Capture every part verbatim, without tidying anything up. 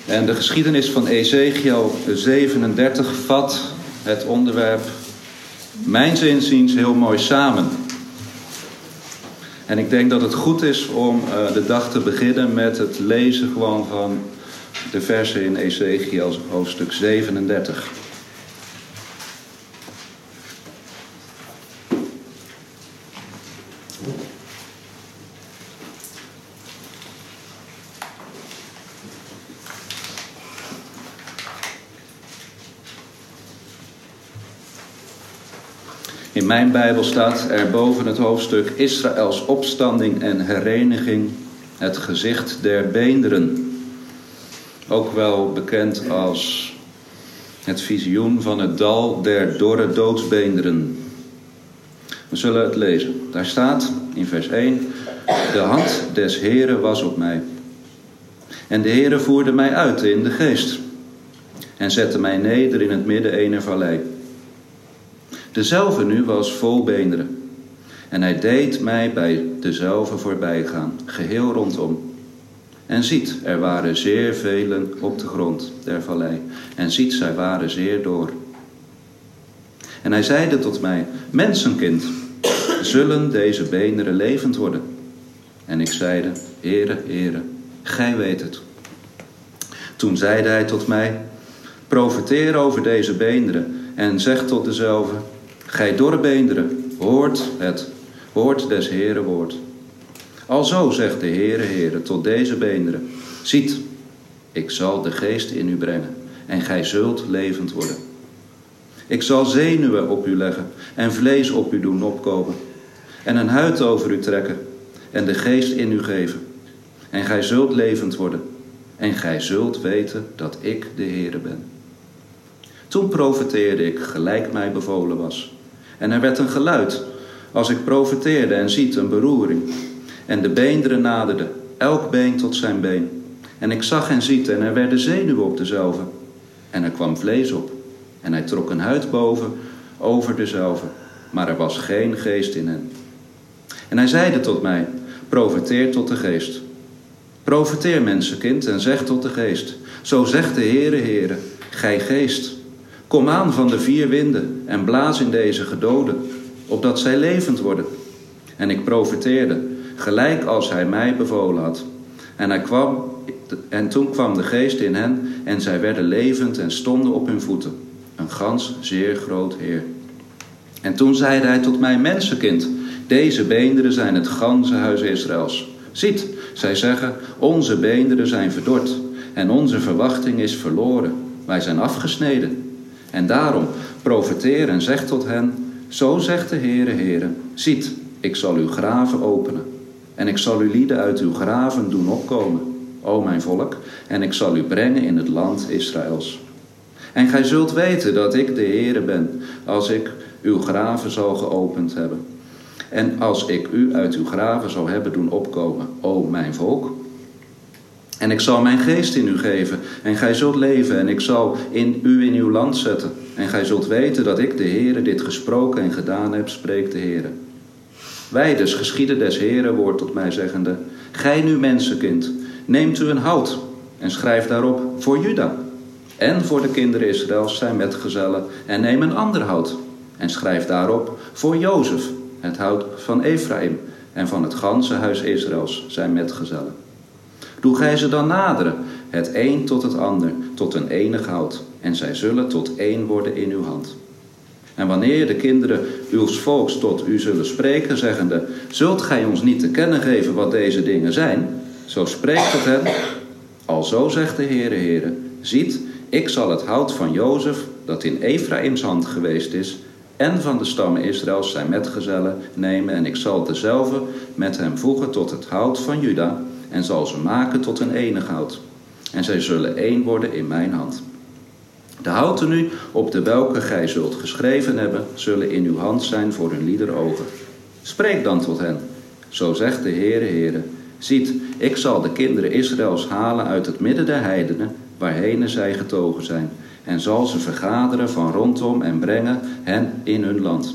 En de geschiedenis van Ezechiel zevenendertig vat het onderwerp mijns inziens heel mooi samen. En ik denk dat het goed is om uh, de dag te beginnen met het lezen gewoon van de versen in Ezechiel hoofdstuk zevenendertig. In mijn Bijbel staat er boven het hoofdstuk Israëls opstanding en hereniging het gezicht der beenderen. Ook wel bekend als het visioen van het dal der dorre doodsbeenderen. We zullen het lezen. Daar staat in vers één: de hand des Heeren was op mij. En de Heere voerde mij uit in de geest en zette mij neder in het midden eener vallei. Dezelve nu was vol beenderen. En hij deed mij bij dezelve voorbij gaan, geheel rondom. En ziet, er waren zeer velen op de grond der vallei. En ziet, zij waren zeer door. En hij zeide tot mij: mensenkind, zullen deze beenderen levend worden? En ik zeide: Heere, Heere, gij weet het. Toen zeide hij tot mij: profeteer over deze beenderen en zeg tot dezelve: gij dorre beenderen, hoort het, hoort des Heeren woord. Alzo zegt de Heere, Heere, tot deze beenderen: ziet, ik zal de geest in u brengen, en gij zult levend worden. Ik zal zenuwen op u leggen, en vlees op u doen opkomen, en een huid over u trekken, en de geest in u geven. En gij zult levend worden, en gij zult weten dat ik de Heere ben. Toen profeteerde ik, gelijk mij bevolen was. En er werd een geluid, als ik profeteerde, en ziet een beroering. En de beenderen naderden, elk been tot zijn been. En ik zag en ziet, en er werden zenuwen op dezelve. En er kwam vlees op. En hij trok een huid boven, over dezelve. Maar er was geen geest in hen. En hij zeide tot mij: profeteer tot de geest. Profeteer, mensenkind, en zeg tot de geest: zo zegt de Heere, Heere, gij geest, kom aan van de vier winden en blaas in deze gedoden, opdat zij levend worden. En ik profeteerde, gelijk als hij mij bevolen had. En, hij kwam, en toen kwam de geest in hen, en zij werden levend en stonden op hun voeten. Een gans zeer groot Heer. En toen zeide hij tot mij: mensenkind, deze beenderen zijn het ganse huis Israëls. Ziet, zij zeggen: onze beenderen zijn verdord, en onze verwachting is verloren. Wij zijn afgesneden. En daarom profeteer en zeg tot hen: zo zegt de Heere, Heere, ziet, ik zal uw graven openen. En ik zal uw lieden uit uw graven doen opkomen, o mijn volk, en ik zal u brengen in het land Israëls. En gij zult weten dat ik de Heere ben, als ik uw graven zal geopend hebben. En als ik u uit uw graven zal hebben doen opkomen, o mijn volk. En ik zal mijn geest in u geven, en gij zult leven, en ik zal in u in uw land zetten. En gij zult weten dat ik de Heere dit gesproken en gedaan heb, spreekt de Heere. Wij dus geschieden des Heere woord tot mij zeggende: gij nu mensenkind, neemt u een hout en schrijf daarop voor Juda. En voor de kinderen Israëls zijn metgezellen, en neem een ander hout en schrijf daarop voor Jozef, het hout van Ephraim, en van het ganse huis Israëls zijn metgezellen. Doe gij ze dan naderen, het een tot het ander, tot een enig hout, en zij zullen tot één worden in uw hand. En wanneer de kinderen uw volks tot u zullen spreken, zeggende: zult gij ons niet te kennen geven wat deze dingen zijn? Zo spreekt tot hen: alzo zegt de Heere, Heere, ziet, ik zal het hout van Jozef, dat in Ephraïms hand geweest is, en van de stammen Israëls zijn metgezellen nemen, en ik zal dezelve met hem voegen tot het hout van Juda, en zal ze maken tot een enig hout. En zij zullen één worden in mijn hand. De houten nu, op de welke gij zult geschreven hebben, zullen in uw hand zijn voor hun lieder ogen. Spreek dan tot hen: zo zegt de Heere, Heere, ziet, ik zal de kinderen Israëls halen uit het midden der heidenen, waarheen zij getogen zijn, en zal ze vergaderen van rondom en brengen hen in hun land.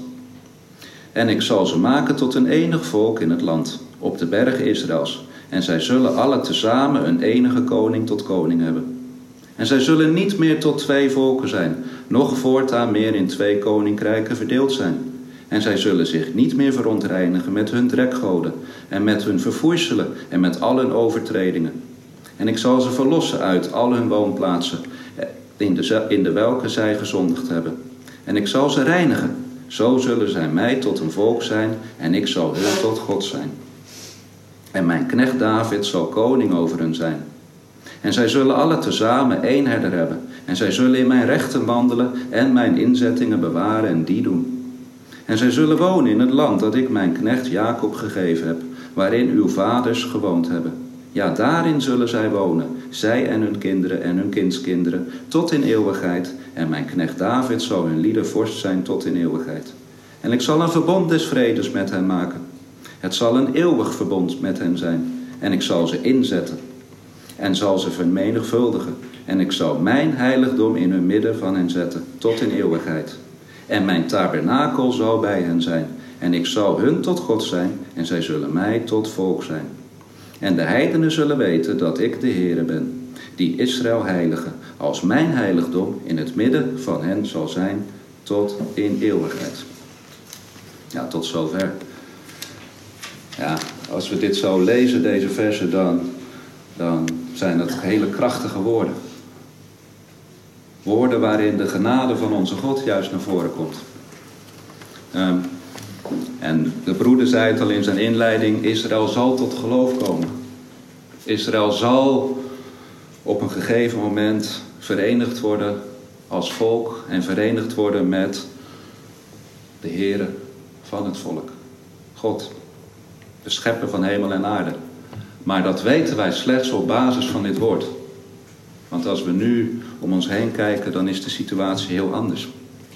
En ik zal ze maken tot een enig volk in het land, op de bergen Israëls, en zij zullen alle tezamen een enige koning tot koning hebben. En zij zullen niet meer tot twee volken zijn, noch voortaan meer in twee koninkrijken verdeeld zijn. En zij zullen zich niet meer verontreinigen met hun drekgoden en met hun verfoeiselen en met al hun overtredingen. En ik zal ze verlossen uit al hun woonplaatsen, in de, in de welke zij gezondigd hebben. En ik zal ze reinigen, zo zullen zij mij tot een volk zijn en ik zal hun tot God zijn. En mijn knecht David zal koning over hen zijn. En zij zullen alle tezamen één herder hebben. En zij zullen in mijn rechten wandelen en mijn inzettingen bewaren en die doen. En zij zullen wonen in het land dat ik mijn knecht Jacob gegeven heb, waarin uw vaders gewoond hebben. Ja, daarin zullen zij wonen, zij en hun kinderen en hun kindskinderen, tot in eeuwigheid. En mijn knecht David zal hun liedervorst zijn tot in eeuwigheid. En ik zal een verbond des vredes met hen maken. Het zal een eeuwig verbond met hen zijn. En ik zal ze inzetten. En zal ze vermenigvuldigen. En ik zal mijn heiligdom in hun midden van hen zetten, tot in eeuwigheid. En mijn tabernakel zal bij hen zijn. En ik zal hun tot God zijn, en zij zullen mij tot volk zijn. En de heidenen zullen weten dat ik de Heere ben, die Israël heilige, als mijn heiligdom in het midden van hen zal zijn, tot in eeuwigheid. Ja, tot zover. Ja, als we dit zo lezen, deze versen, dan, dan zijn dat hele krachtige woorden. Woorden waarin de genade van onze God juist naar voren komt. Um, en de broeder zei het al in zijn inleiding, Israël zal tot geloof komen. Israël zal op een gegeven moment verenigd worden als volk en verenigd worden met de Heere van het volk. God, de schepper van hemel en aarde. Maar dat weten wij slechts op basis van dit woord. Want als we nu om ons heen kijken, dan is de situatie heel anders.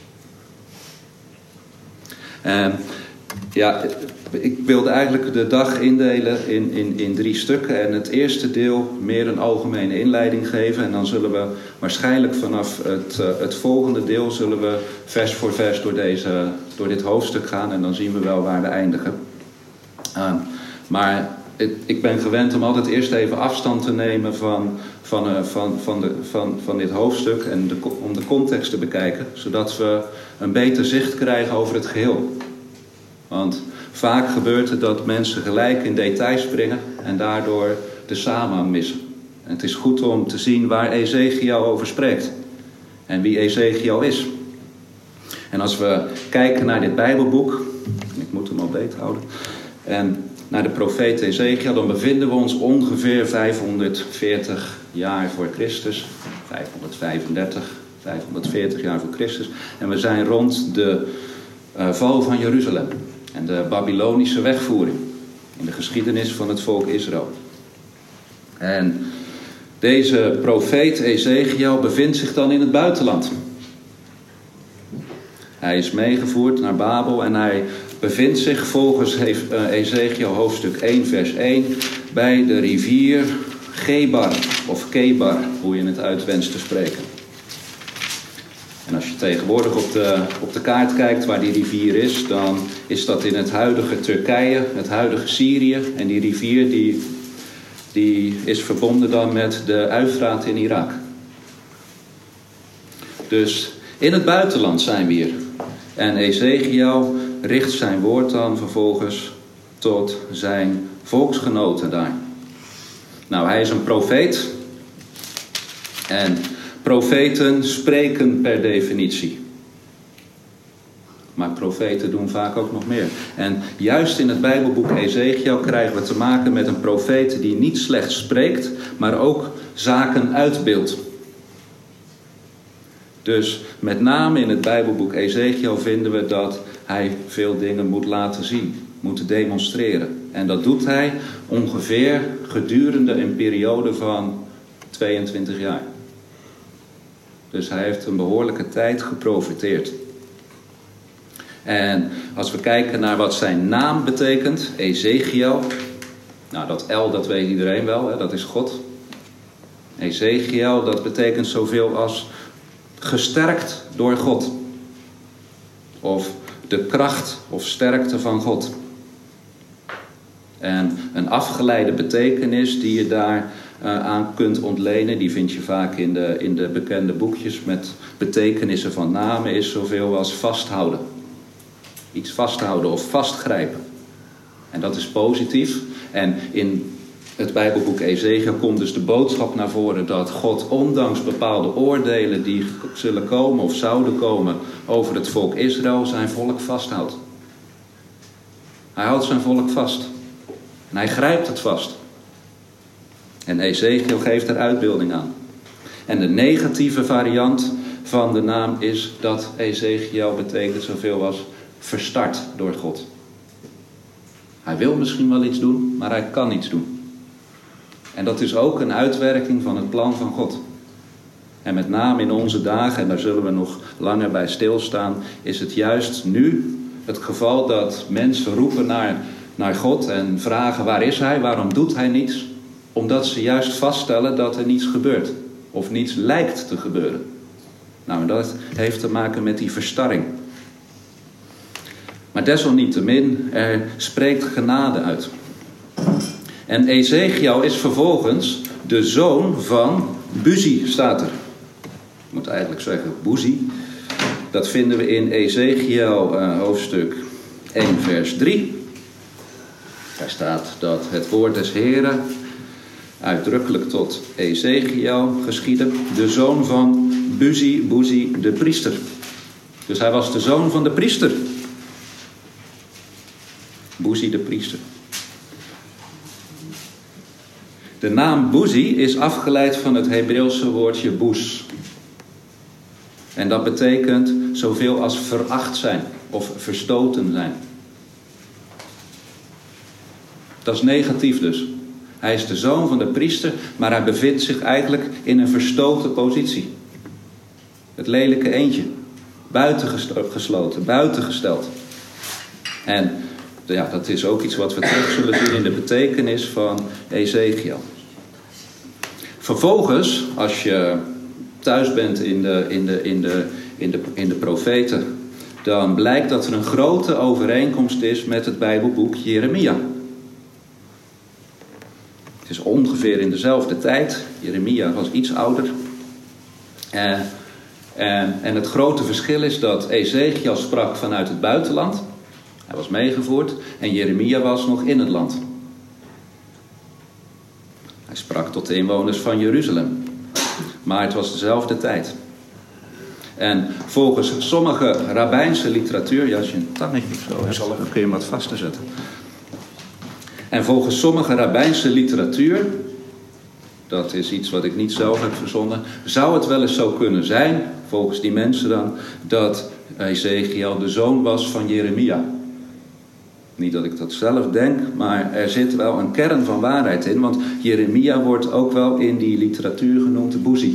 En ja, ik wilde eigenlijk de dag indelen in, in, in drie stukken. En het eerste deel meer een algemene inleiding geven. En dan zullen we waarschijnlijk vanaf het, uh, het volgende deel zullen we vers voor vers door, deze, door dit hoofdstuk gaan. En dan zien we wel waar we eindigen. Uh, maar het, ik ben gewend om altijd eerst even afstand te nemen van, van, uh, van, van, de, van, van dit hoofdstuk. En de, om de context te bekijken. Zodat we een beter zicht krijgen over het geheel. Want vaak gebeurt het dat mensen gelijk in details springen en daardoor de samenhang missen. En het is goed om te zien waar Ezekiel over spreekt en wie Ezekiel is. En als we kijken naar dit Bijbelboek, ik moet hem al beet houden, en naar de profeet Ezekiel, dan bevinden we ons ongeveer vijfhonderdveertig jaar voor Christus, vijfhonderdvijfendertig, vijfhonderdveertig jaar voor Christus. En we zijn rond de uh, val van Jeruzalem. En de Babylonische wegvoering in de geschiedenis van het volk Israël. En deze profeet Ezekiel bevindt zich dan in het buitenland. Hij is meegevoerd naar Babel en hij bevindt zich volgens Ezekiel hoofdstuk één vers één bij de rivier Gebar of Kebar, hoe je het uitwenst te spreken. En als je tegenwoordig op de, op de kaart kijkt waar die rivier is, dan is dat in het huidige Turkije, het huidige Syrië. En die rivier die, die is verbonden dan met de Eufraat in Irak. Dus in het buitenland zijn we hier. En Ezekiel richt zijn woord dan vervolgens tot zijn volksgenoten daar. Nou, hij is een profeet. En profeten spreken per definitie. Maar profeten doen vaak ook nog meer. En juist in het Bijbelboek Ezekiel krijgen we te maken met een profeet die niet slechts spreekt, maar ook zaken uitbeeldt. Dus met name in het Bijbelboek Ezekiel vinden we dat hij veel dingen moet laten zien, moet demonstreren. En dat doet hij ongeveer gedurende een periode van tweeëntwintig jaar. Dus hij heeft een behoorlijke tijd geprofeteerd. En als we kijken naar wat zijn naam betekent, Ezekiel. Nou, dat L, dat weet iedereen wel, hè? Dat is God. Ezekiel, dat betekent zoveel als gesterkt door God. Of de kracht of sterkte van God. En een afgeleide betekenis die je daar uh, aan kunt ontlenen. Die vind je vaak in de, in de bekende boekjes met betekenissen van namen. Is zoveel als vasthouden. Iets vasthouden of vastgrijpen. En dat is positief. En in het Bijbelboek Ezechiel komt dus de boodschap naar voren dat God ondanks bepaalde oordelen die zullen komen of zouden komen over het volk Israël zijn volk vasthoudt. Hij houdt zijn volk vast. En hij grijpt het vast. En Ezechiel geeft er uitbeelding aan. En de negatieve variant van de naam is dat Ezechiel betekent zoveel als verstard door God. Hij wil misschien wel iets doen, maar hij kan niets doen. En dat is ook een uitwerking van het plan van God. En met name in onze dagen, en daar zullen we nog langer bij stilstaan, is het juist nu het geval dat mensen roepen naar, naar God en vragen waar is hij, waarom doet hij niets? Omdat ze juist vaststellen dat er niets gebeurt. Of niets lijkt te gebeuren. Nou, dat heeft te maken met die verstarring. Maar desalniettemin, er spreekt genade uit. En Ezechiel is vervolgens de zoon van Buzi, staat er. Ik moet eigenlijk zeggen Buzi. Dat vinden we in Ezechiel uh, hoofdstuk één vers drie. Daar staat dat het woord des Heren uitdrukkelijk tot Ezechiel geschiedde. De zoon van Buzi, Buzi de priester. Dus hij was de zoon van de priester. Buzi de priester. De naam Buzi is afgeleid van het Hebreeuwse woordje boes. En dat betekent zoveel als veracht zijn of verstoten zijn. Dat is negatief dus. Hij is de zoon van de priester, maar hij bevindt zich eigenlijk in een verstoten positie. Het lelijke eendje. Buitengesloten, buitengesteld. En ja, dat is ook iets wat we terug zullen zien in de betekenis van Ezechiel. Vervolgens, als je thuis bent in de, in de, in de, in de, in de profeten, dan blijkt dat er een grote overeenkomst is met het Bijbelboek Jeremia. Het is ongeveer in dezelfde tijd. Jeremia was iets ouder. En, en, en het grote verschil is dat Ezechiel sprak vanuit het buitenland. Hij was meegevoerd en Jeremia was nog in het land. Hij sprak tot de inwoners van Jeruzalem. Maar het was dezelfde tijd. En volgens sommige rabbijnse literatuur... Ja, als je een tangetje of zo hebt, dan kun je hem wat vaster zetten. En volgens sommige rabbijnse literatuur... Dat is iets wat ik niet zelf heb verzonnen. Zou het wel eens zo kunnen zijn, volgens die mensen dan... dat Ezechiel de zoon was van Jeremia. Niet dat ik dat zelf denk, maar er zit wel een kern van waarheid in. Want Jeremia wordt ook wel in die literatuur genoemd de Buzi.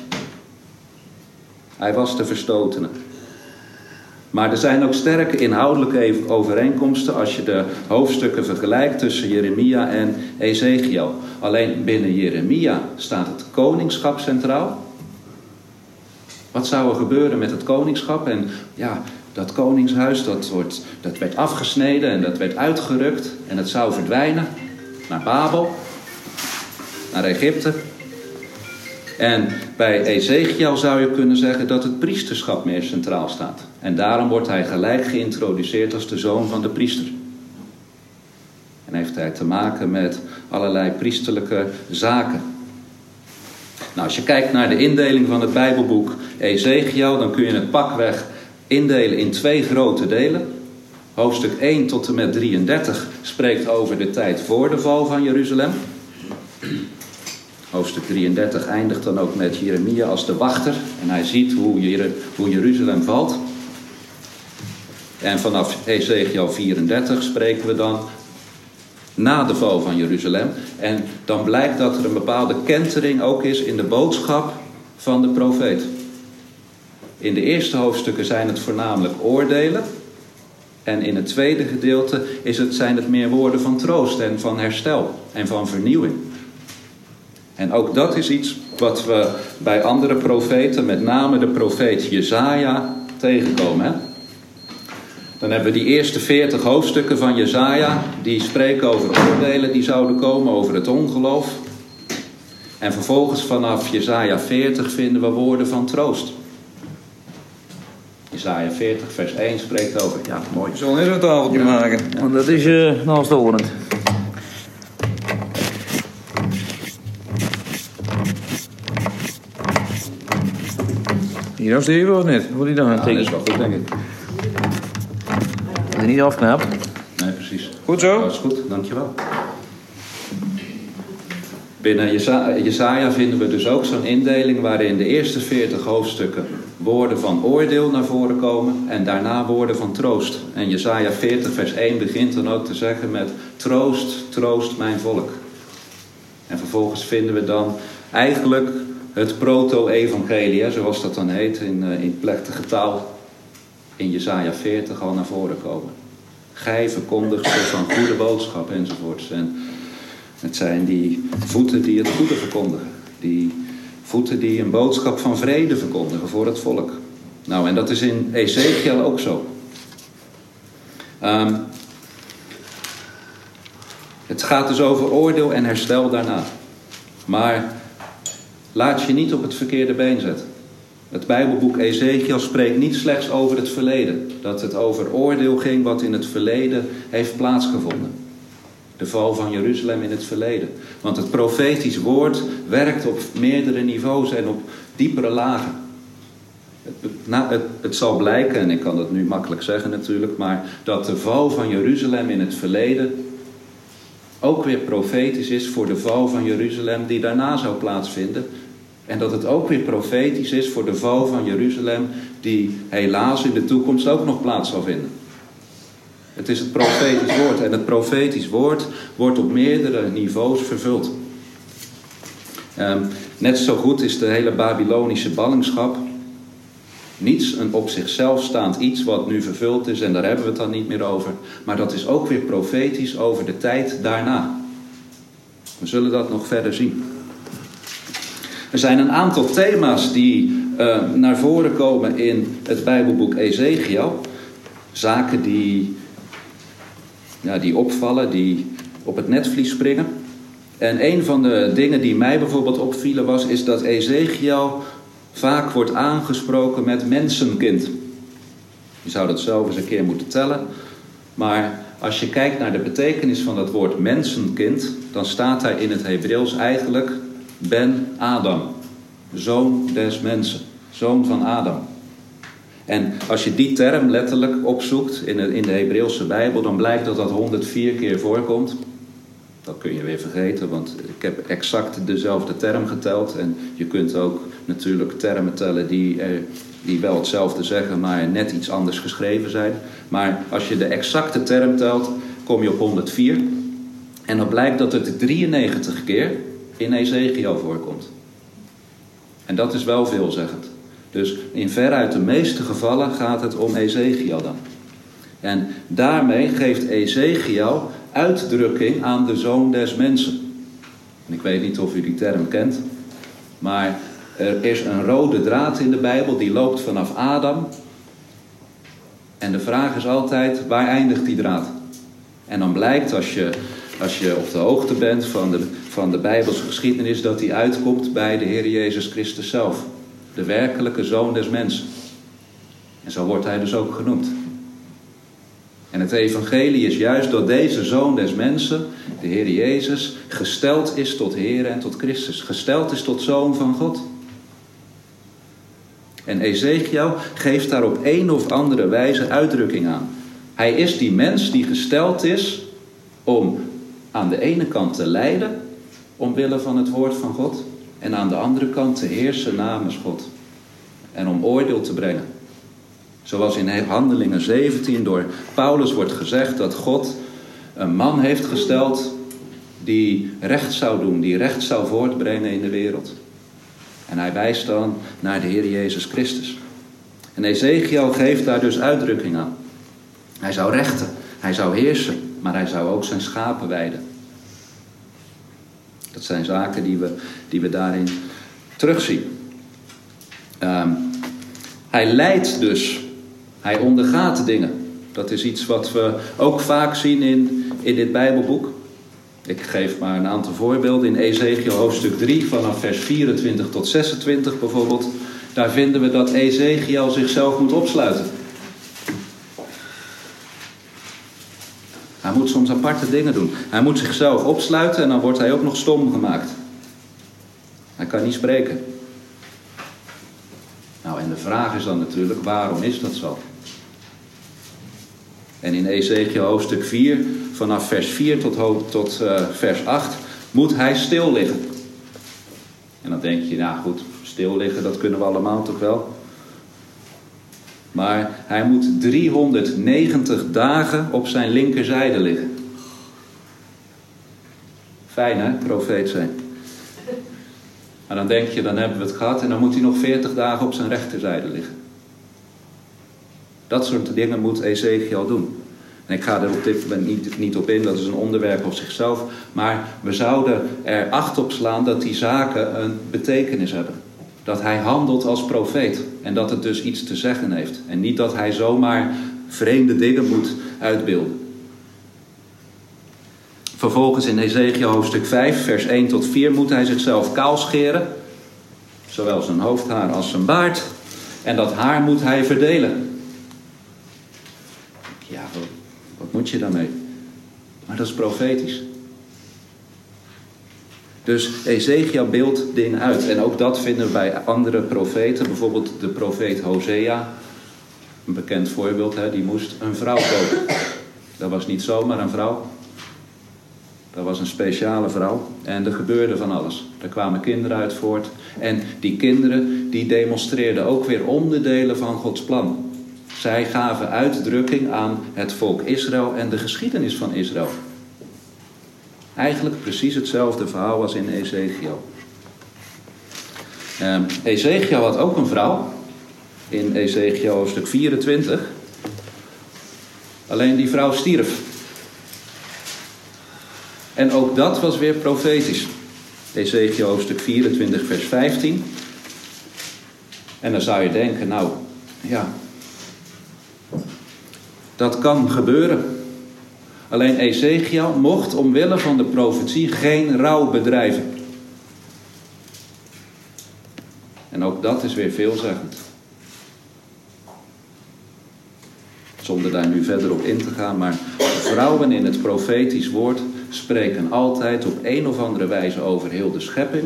Hij was de verstotene. Maar er zijn ook sterke inhoudelijke overeenkomsten als je de hoofdstukken vergelijkt tussen Jeremia en Ezechiel. Alleen binnen Jeremia staat het koningschap centraal. Wat zou er gebeuren met het koningschap? En ja, dat koningshuis dat, wordt, dat werd afgesneden en dat werd uitgerukt. En het zou verdwijnen naar Babel, naar Egypte. En bij Ezechiel zou je kunnen zeggen dat het priesterschap meer centraal staat. En daarom wordt hij gelijk geïntroduceerd als de zoon van de priester. En heeft hij te maken met allerlei priesterlijke zaken. Nou, als je kijkt naar de indeling van het Bijbelboek Ezechiel, dan kun je het pakweg indelen in twee grote delen. Hoofdstuk één tot en met drieëndertig spreekt over de tijd voor de val van Jeruzalem. Hoofdstuk drieëndertig eindigt dan ook met Jeremia als de wachter. En hij ziet hoe, Jer- hoe Jeruzalem valt. En vanaf Ezechiel vierendertig spreken we dan na de val van Jeruzalem. En dan blijkt dat er een bepaalde kentering ook is in de boodschap van de profeet. In de eerste hoofdstukken zijn het voornamelijk oordelen. En in het tweede gedeelte is het, zijn het meer woorden van troost en van herstel en van vernieuwing. En ook dat is iets wat we bij andere profeten, met name de profeet Jesaja, tegenkomen. Hè? Dan hebben we die eerste veertig hoofdstukken van Jesaja, die spreken over oordelen die zouden komen, over het ongeloof. En vervolgens vanaf Jesaja veertig vinden we woorden van troost. Jesaja veertig vers één spreekt over, ja mooi. We zullen even een tafeltje Ja. maken, want dat is uh, naast horend. Hier als even of niet? Wat die dan Ja, een dat is teken? wel goed, denk ik. Dat hij niet afknapt. Nee, precies. Goed zo. Dat is goed, dankjewel. Binnen Jesa- Jesaja vinden we dus ook zo'n indeling waarin de eerste veertig hoofdstukken woorden van oordeel naar voren komen en daarna woorden van troost. En Jesaja veertig vers één begint dan ook te zeggen met troost, troost mijn volk. En vervolgens vinden we dan eigenlijk het proto-evangelie, hè, zoals dat dan heet in, uh, in plechtige taal, in Jesaja veertig al naar voren komen. Gij verkondigt van goede boodschap enzovoorts. En het zijn die voeten die het goede verkondigen. Die voeten die een boodschap van vrede verkondigen voor het volk. Nou, en dat is in Ezekiel ook zo. Um, het gaat dus over oordeel en herstel daarna. Maar laat je niet op het verkeerde been zetten. Het Bijbelboek Ezekiel spreekt niet slechts over het verleden. Dat het over oordeel ging wat in het verleden heeft plaatsgevonden. De val van Jeruzalem in het verleden. Want het profetisch woord werkt op meerdere niveaus en op diepere lagen. Het, nou, het, het zal blijken, en ik kan dat nu makkelijk zeggen natuurlijk, maar dat de val van Jeruzalem in het verleden ook weer profetisch is voor de val van Jeruzalem die daarna zou plaatsvinden. En dat het ook weer profetisch is voor de val van Jeruzalem die helaas in de toekomst ook nog plaats zal vinden. Het is het profetisch woord. En het profetisch woord wordt op meerdere niveaus vervuld. Um, net zo goed is de hele Babylonische ballingschap niets een op zichzelf staand iets wat nu vervuld is. En daar hebben we het dan niet meer over. Maar dat is ook weer profetisch over de tijd daarna. We zullen dat nog verder zien. Er zijn een aantal thema's die uh, naar voren komen in het Bijbelboek Ezekiel. Zaken die... Ja, die opvallen, die op het netvlies springen. En een van de dingen die mij bijvoorbeeld opvielen was, is dat Ezekiel vaak wordt aangesproken met mensenkind. Je zou dat zelf eens een keer moeten tellen. Maar als je kijkt naar de betekenis van dat woord mensenkind, dan staat daar in het Hebreeuws eigenlijk Ben Adam. Zoon des mensen. Zoon van Adam. En als je die term letterlijk opzoekt in de, in de Hebreeuwse Bijbel, dan blijkt dat dat honderdvier keer voorkomt. Dat kun je weer vergeten, want ik heb exact dezelfde term geteld. En je kunt ook natuurlijk termen tellen die, eh, die wel hetzelfde zeggen, maar net iets anders geschreven zijn. Maar als je de exacte term telt, kom je op honderdvier. En dan blijkt dat het drieënnegentig keer in Ezekiel voorkomt. En dat is wel veelzeggend. Dus in veruit de meeste gevallen gaat het om Ezekiel dan. En daarmee geeft Ezekiel uitdrukking aan de zoon des mensen. En ik weet niet of u die term kent. Maar er is een rode draad in de Bijbel die loopt vanaf Adam. En de vraag is altijd, waar eindigt die draad? En dan blijkt als je, als je op de hoogte bent van de, van de Bijbelse geschiedenis, dat die uitkomt bij de Heer Jezus Christus zelf. De werkelijke zoon des mensen. En zo wordt hij dus ook genoemd. En het evangelie is juist dat deze zoon des mensen, de Heer Jezus, gesteld is tot Heer en tot Christus. Gesteld is tot zoon van God. En Ezekiel geeft daar op een of andere wijze uitdrukking aan. Hij is die mens die gesteld is om aan de ene kant te lijden, omwille van het woord van God, en aan de andere kant te heersen namens God. En om oordeel te brengen. Zoals in Handelingen zeventien door Paulus wordt gezegd dat God een man heeft gesteld die recht zou doen, die recht zou voortbrengen in de wereld. En hij wijst dan naar de Heer Jezus Christus. En Ezekiel geeft daar dus uitdrukking aan. Hij zou rechten, hij zou heersen, maar hij zou ook zijn schapen weiden. Dat zijn zaken die we, die we daarin terugzien. Um, hij lijdt dus. Hij ondergaat dingen. Dat is iets wat we ook vaak zien in, in dit Bijbelboek. Ik geef maar een aantal voorbeelden. In Ezekiel hoofdstuk drie, vanaf vers vierentwintig tot zesentwintig bijvoorbeeld. Daar vinden we dat Ezekiel zichzelf moet opsluiten. Hij moet soms aparte dingen doen. Hij moet zichzelf opsluiten en dan wordt hij ook nog stom gemaakt. Hij kan niet spreken. Nou, en de vraag is dan natuurlijk, waarom is dat zo? En in Ezekiel hoofdstuk vier, vanaf vers vier tot, tot uh, vers acht, moet hij stil liggen. En dan denk je, nou goed, stil liggen, dat kunnen we allemaal toch wel. Maar hij moet driehonderdnegentig dagen op zijn linkerzijde liggen. Fijn hè, profeet zijn. Maar dan denk je, dan hebben we het gehad en dan moet hij nog veertig dagen op zijn rechterzijde liggen. Dat soort dingen moet Ezekiel doen. En ik ga er op dit moment niet, niet op in, dat is een onderwerp op zichzelf. Maar we zouden er acht op slaan dat die zaken een betekenis hebben. Dat hij handelt als profeet. En dat het dus iets te zeggen heeft. En niet dat hij zomaar vreemde dingen moet uitbeelden. Vervolgens in Ezekiel hoofdstuk vijf, vers één tot vier, moet hij zichzelf kaal scheren. Zowel zijn hoofdhaar als zijn baard. En dat haar moet hij verdelen. Ja, wat, wat moet je daarmee? Maar dat is profetisch. Dus Ezekiel beeldt dingen uit. En ook dat vinden we bij andere profeten. Bijvoorbeeld de profeet Hosea. Een bekend voorbeeld. Hè, die moest een vrouw kopen. Dat was niet zomaar een vrouw. Dat was een speciale vrouw. En er gebeurde van alles. Er kwamen kinderen uit voort. En die kinderen die demonstreerden ook weer onderdelen van Gods plan. Zij gaven uitdrukking aan het volk Israël en de geschiedenis van Israël. Eigenlijk precies hetzelfde verhaal als in Ezekiel. Um, Ezekiel had ook een vrouw. In Ezekiel hoofdstuk vierentwintig. Alleen die vrouw stierf. En ook dat was weer profetisch. Ezekiel hoofdstuk vierentwintig vers vijftien. En dan zou je denken, nou, ja, dat kan gebeuren. Alleen Ezekiel mocht omwille van de profetie geen rouw bedrijven. En ook dat is weer veelzeggend. Zonder daar nu verder op in te gaan, maar vrouwen in het profetisch woord spreken altijd op een of andere wijze over heel de schepping.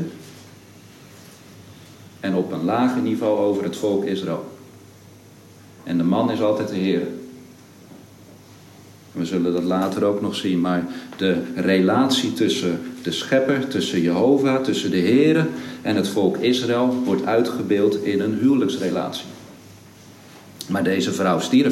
En op een lager niveau over het volk Israël. En de man is altijd de Heer. We zullen dat later ook nog zien, maar de relatie tussen de schepper, tussen Jehovah, tussen de Heere en het volk Israël wordt uitgebeeld in een huwelijksrelatie. Maar deze vrouw stierf.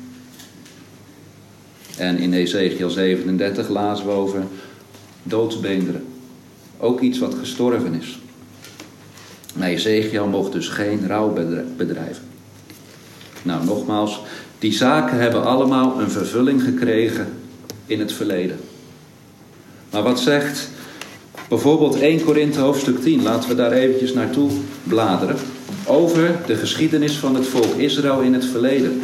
En in Ezekiel zevenendertig lazen we over doodsbeenderen. Ook iets wat gestorven is. Maar Ezekiel mocht dus geen rouw bedrijven. Nou, nogmaals, die zaken hebben allemaal een vervulling gekregen in het verleden. Maar wat zegt bijvoorbeeld eerste Korinthe hoofdstuk tien, laten we daar eventjes naartoe bladeren, over de geschiedenis van het volk Israël in het verleden.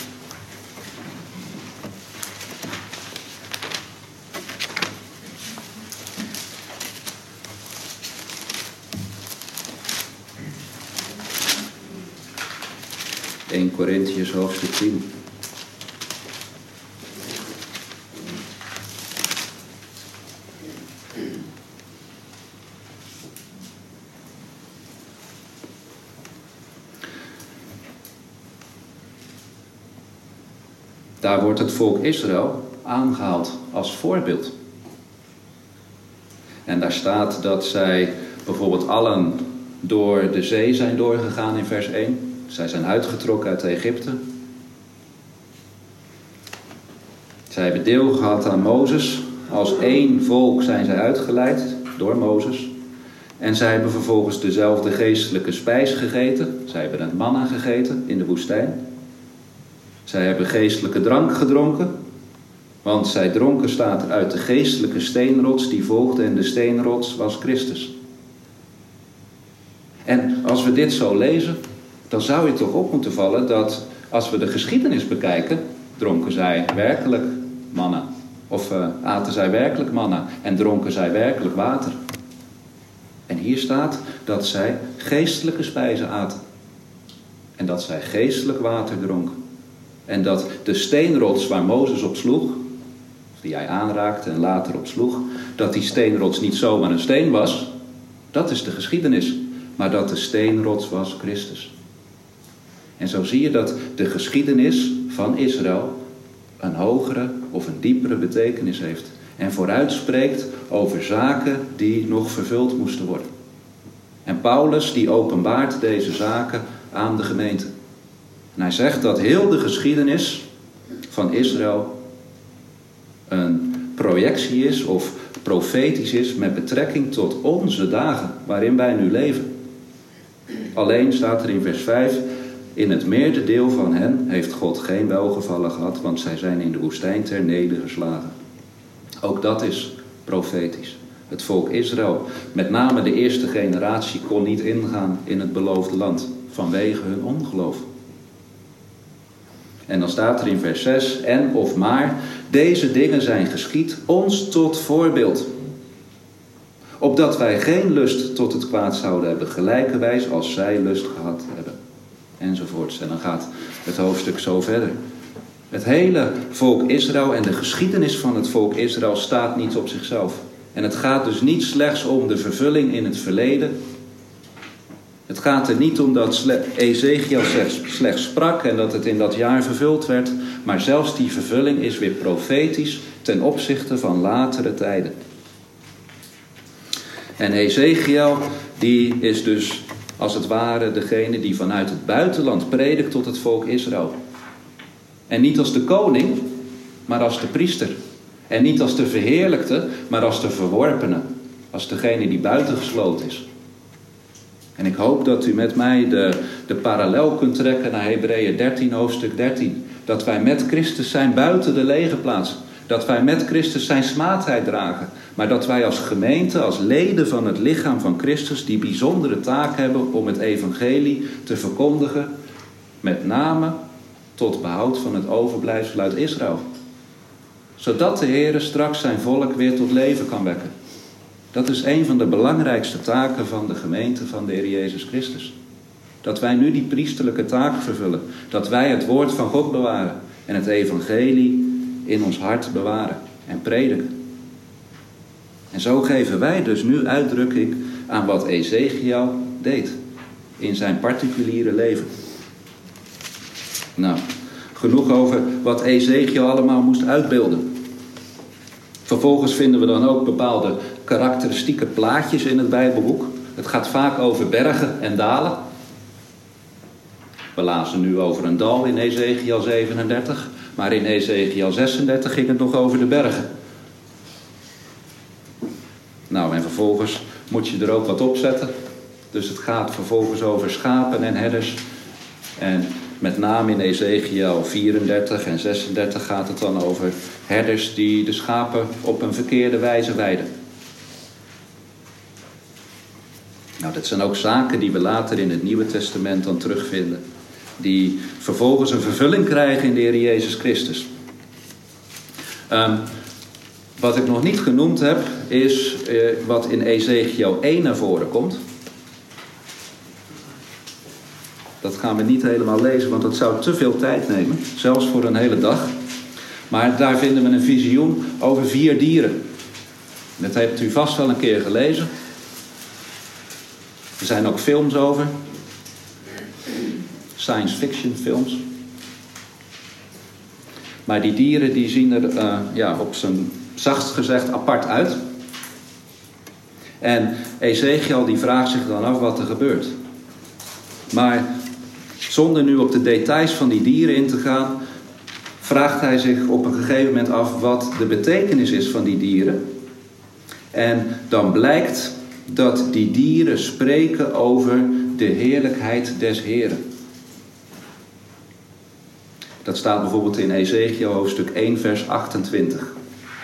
eerste Korintiërs hoofdstuk tien. Daar wordt het volk Israël aangehaald als voorbeeld. En daar staat dat zij bijvoorbeeld allen door de zee zijn doorgegaan in vers één. Zij zijn uitgetrokken uit Egypte. Zij hebben deel gehad aan Mozes. Als één volk zijn zij uitgeleid door Mozes. En zij hebben vervolgens dezelfde geestelijke spijs gegeten. Zij hebben het manna gegeten in de woestijn. Zij hebben geestelijke drank gedronken. Want zij dronken, staat er, uit de geestelijke steenrots die volgde. En de steenrots was Christus. En als we dit zo lezen, dan zou je toch op moeten vallen dat als we de geschiedenis bekijken, dronken zij werkelijk manna Of uh, aten zij werkelijk manna en dronken zij werkelijk water? En hier staat dat zij geestelijke spijzen aten. En dat zij geestelijk water dronken. En dat de steenrots waar Mozes op sloeg, die hij aanraakte en later op sloeg, dat die steenrots niet zomaar een steen was, dat is de geschiedenis. Maar dat de steenrots was Christus. En zo zie je dat de geschiedenis van Israël een hogere of een diepere betekenis heeft. En vooruitspreekt over zaken die nog vervuld moesten worden. En Paulus die openbaart deze zaken aan de gemeente. En hij zegt dat heel de geschiedenis van Israël een projectie is of profetisch is met betrekking tot onze dagen waarin wij nu leven. Alleen staat er in vers vijf, in het meerderdeel van hen heeft God geen welgevallen gehad, want zij zijn in de woestijn ter nedergeslagen. Ook dat is profetisch. Het volk Israël, met name de eerste generatie, kon niet ingaan in het beloofde land vanwege hun ongeloof. En dan staat er in vers zes, en of maar, deze dingen zijn geschied ons tot voorbeeld. Opdat wij geen lust tot het kwaad zouden hebben, gelijkerwijs als zij lust gehad hebben. Enzovoorts. En dan gaat het hoofdstuk zo verder. Het hele volk Israël en de geschiedenis van het volk Israël staat niet op zichzelf. En het gaat dus niet slechts om de vervulling in het verleden. Het gaat er niet om dat Ezechiel slechts sprak en dat het in dat jaar vervuld werd. Maar zelfs die vervulling is weer profetisch ten opzichte van latere tijden. En Ezechiel, die is dus als het ware degene die vanuit het buitenland predikt tot het volk Israël. En niet als de koning, maar als de priester. En niet als de verheerlijkte, maar als de verworpene. Als degene die buitengesloten is. En ik hoop dat u met mij de, de parallel kunt trekken naar Hebreeën dertien, hoofdstuk dertien. Dat wij met Christus zijn buiten de legerplaats. Dat wij met Christus zijn smaadheid dragen. Maar dat wij als gemeente, als leden van het lichaam van Christus, die bijzondere taak hebben om het evangelie te verkondigen. Met name tot behoud van het overblijfsel uit Israël. Zodat de Heer straks zijn volk weer tot leven kan wekken. Dat is een van de belangrijkste taken van de gemeente van de Heer Jezus Christus. Dat wij nu die priesterlijke taak vervullen. Dat wij het woord van God bewaren. En het evangelie in ons hart bewaren. En prediken. En zo geven wij dus nu uitdrukking aan wat Ezechiel deed. In zijn particuliere leven. Nou, genoeg over wat Ezechiel allemaal moest uitbeelden. Vervolgens vinden we dan ook bepaalde karakteristieke plaatjes in het Bijbelboek. Het gaat vaak over bergen en dalen. We lazen nu over een dal in Ezechiel zevenendertig. Maar in Ezechiel zesendertig ging het nog over de bergen. Nou, en vervolgens moet je er ook wat op zetten. Dus het gaat vervolgens over schapen en herders. En met name in Ezechiel vierendertig en zesendertig gaat het dan over herders die de schapen op een verkeerde wijze weiden. Nou, dat zijn ook zaken die we later in het Nieuwe Testament dan terugvinden. Die vervolgens een vervulling krijgen in de Heer Jezus Christus. Um, wat ik nog niet genoemd heb, is uh, wat in Ezechiel één naar voren komt. Dat gaan we niet helemaal lezen, want dat zou te veel tijd nemen. Zelfs voor een hele dag. Maar daar vinden we een visioen over vier dieren. Dat hebt u vast wel een keer gelezen. Er zijn ook films over. Science fiction films. Maar die dieren die zien er uh, ja, op zijn zachtst gezegd apart uit. En Ezechiel die vraagt zich dan af wat er gebeurt. Maar zonder nu op de details van die dieren in te gaan, vraagt hij zich op een gegeven moment af wat de betekenis is van die dieren. En dan blijkt dat die dieren spreken over de heerlijkheid des Heren. Dat staat bijvoorbeeld in Ezechiel hoofdstuk één vers achtentwintig.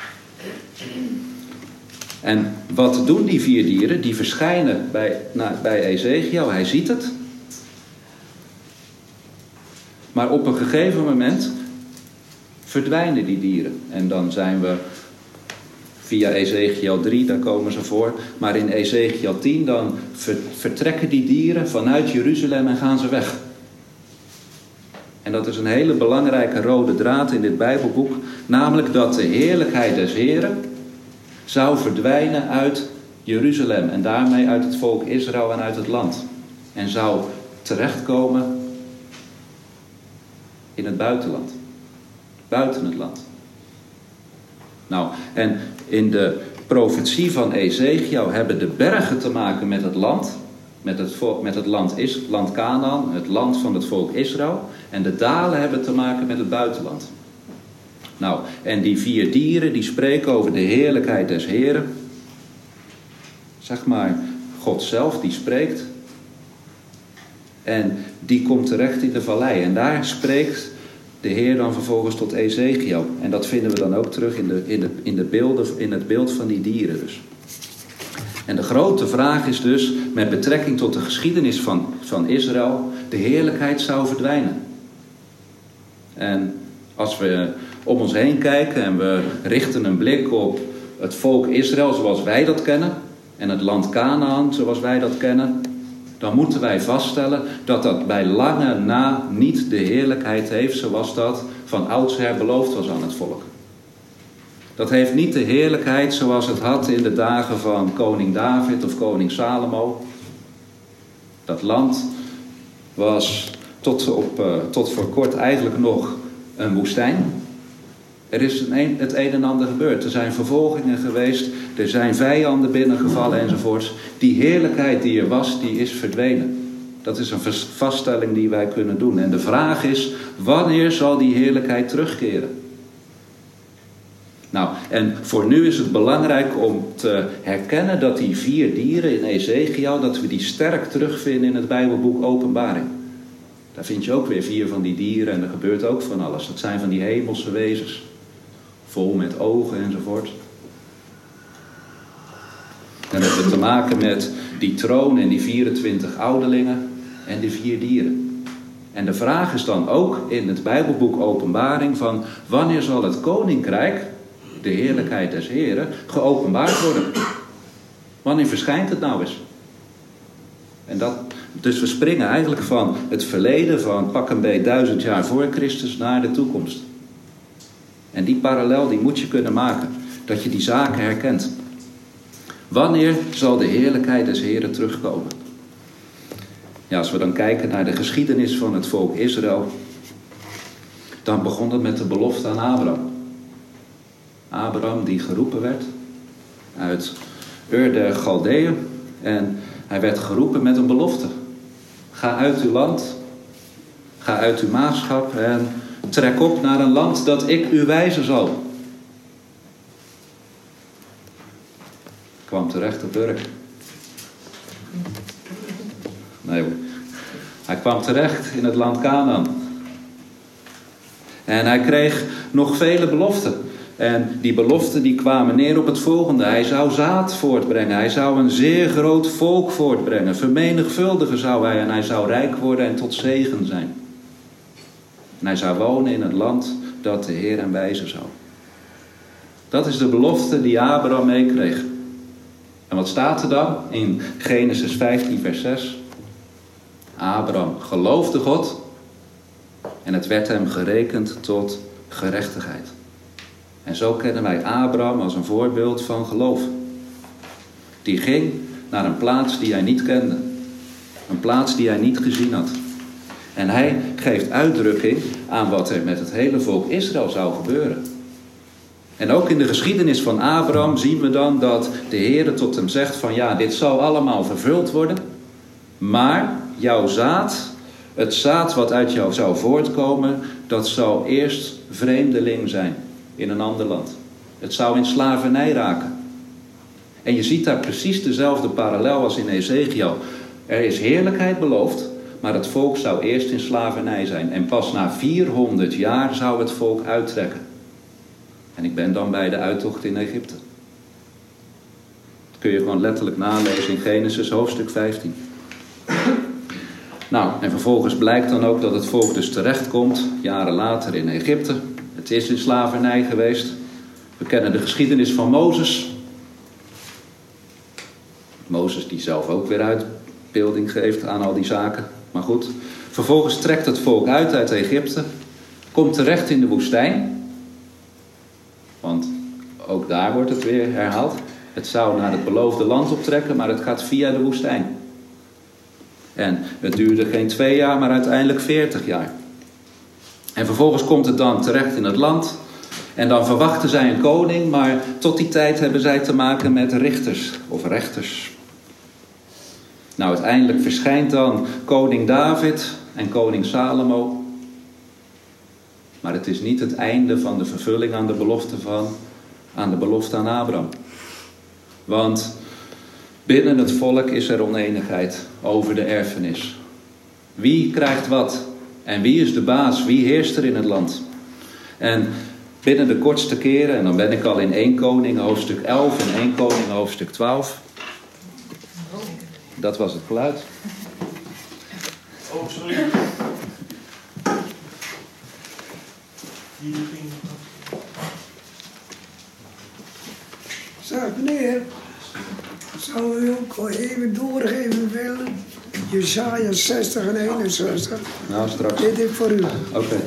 En wat doen die vier dieren? Die verschijnen bij, nou, bij Ezechiel, hij ziet het. Maar op een gegeven moment verdwijnen die dieren. En dan zijn we via Ezekiel drie, daar komen ze voor. Maar in Ezekiel tien, dan vertrekken die dieren vanuit Jeruzalem en gaan ze weg. En dat is een hele belangrijke rode draad in dit Bijbelboek. Namelijk dat de heerlijkheid des Heren zou verdwijnen uit Jeruzalem. En daarmee uit het volk Israël en uit het land. En zou terechtkomen in het buitenland. Buiten het land. Nou, en in de profetie van Ezekiel hebben de bergen te maken met het land. Met het, volk, met het land, Is, land Kanaan, het land van het volk Israël. En de dalen hebben te maken met het buitenland. Nou, en die vier dieren die spreken over de heerlijkheid des Heren. Zeg maar, God zelf die spreekt. En die komt terecht in de vallei. En daar spreekt de Heer dan vervolgens tot Ezekiel. En dat vinden we dan ook terug in, de, in, de, in, de beelden, in het beeld van die dieren dus. En de grote vraag is dus, met betrekking tot de geschiedenis van, van Israël, de heerlijkheid zou verdwijnen. En als we om ons heen kijken en we richten een blik op het volk Israël zoals wij dat kennen, en het land Kanaan zoals wij dat kennen, dan moeten wij vaststellen dat dat bij lange na niet de heerlijkheid heeft zoals dat van oudsher beloofd was aan het volk. Dat heeft niet de heerlijkheid zoals het had in de dagen van koning David of koning Salomo. Dat land was tot, op, uh, tot voor kort eigenlijk nog een woestijn. Er is een, het een en ander gebeurd. Er zijn vervolgingen geweest, er zijn vijanden binnengevallen enzovoorts. Die heerlijkheid die er was, die is verdwenen. Dat is een vaststelling die wij kunnen doen. En de vraag is, wanneer zal die heerlijkheid terugkeren? Nou, en voor nu is het belangrijk om te herkennen dat die vier dieren in Ezekiel, dat we die sterk terugvinden in het Bijbelboek Openbaring. Daar vind je ook weer vier van die dieren en er gebeurt ook van alles. Dat zijn van die hemelse wezens, vol met ogen enzovoort. En dat heeft te maken met die troon en die vierentwintig ouderlingen en die vier dieren. En de vraag is dan ook in het Bijbelboek Openbaring van wanneer zal het koninkrijk, de heerlijkheid des Heren, geopenbaard worden? Wanneer verschijnt het nou eens? En dat, dus we springen eigenlijk van het verleden van pak een beetje duizend jaar voor Christus naar de toekomst. En die parallel die moet je kunnen maken, dat je die zaken herkent. Wanneer zal de heerlijkheid des Heren terugkomen? Ja, als we dan kijken naar de geschiedenis van het volk Israël, dan begon het met de belofte aan Abraham. Abraham die geroepen werd uit Ur der Galdeeën en hij werd geroepen met een belofte. Ga uit uw land, ga uit uw maagschap en trek op naar een land dat ik u wijzen zal. Kwam terecht op Urk. Nee hoor. Hij kwam terecht in het land Kanaan. En hij kreeg nog vele beloften. En die beloften die kwamen neer op het volgende. Hij zou zaad voortbrengen. Hij zou een zeer groot volk voortbrengen. Vermenigvuldigen zou hij en hij zou rijk worden en tot zegen zijn. En hij zou wonen in het land dat de Heer hem wijzen zou. Dat is de belofte die Abraham meekreeg. En wat staat er dan in Genesis vijftien vers zes? Abraham geloofde God en het werd hem gerekend tot gerechtigheid. En zo kennen wij Abraham als een voorbeeld van geloof. Die ging naar een plaats die hij niet kende. Een plaats die hij niet gezien had. En hij geeft uitdrukking aan wat er met het hele volk Israël zou gebeuren. En ook in de geschiedenis van Abraham zien we dan dat de Heer tot hem zegt van ja, dit zal allemaal vervuld worden. Maar jouw zaad, het zaad wat uit jou zou voortkomen, dat zou eerst vreemdeling zijn in een ander land. Het zou in slavernij raken. En je ziet daar precies dezelfde parallel als in Ezekiel. Er is heerlijkheid beloofd, maar het volk zou eerst in slavernij zijn. En pas na vierhonderd jaar zou het volk uittrekken. En ik ben dan bij de uittocht in Egypte. Dat kun je gewoon letterlijk nalezen in Genesis hoofdstuk vijftien. Nou, en vervolgens blijkt dan ook dat het volk dus terechtkomt, jaren later in Egypte. Het Het is in slavernij geweest. We kennen de geschiedenis van Mozes. Mozes die zelf ook weer uitbeelding geeft aan al die zaken. Maar goed, vervolgens trekt het volk uit uit Egypte. Komt terecht in de woestijn. Want ook daar wordt het weer herhaald. Het zou naar het beloofde land optrekken, maar het gaat via de woestijn. En het duurde geen twee jaar, maar uiteindelijk veertig jaar. En vervolgens komt het dan terecht in het land. En dan verwachten zij een koning, maar tot die tijd hebben zij te maken met richters of rechters. Nou, uiteindelijk verschijnt dan koning David en koning Salomo. Maar het is niet het einde van de vervulling aan de belofte van, aan de belofte aan Abraham. Want binnen het volk is er oneenigheid over de erfenis. Wie krijgt wat? En wie is de baas? Wie heerst er in het land? En binnen de kortste keren, en dan ben ik al in één koning hoofdstuk elf en één koning hoofdstuk twaalf. Dat was het geluid. Oh, sorry. Die ging... Zo, meneer, zou u ook wel even doorgeven willen? Jesaja zestig en eenenzestig. Nou, straks. Dit is voor u. Oké. Okay.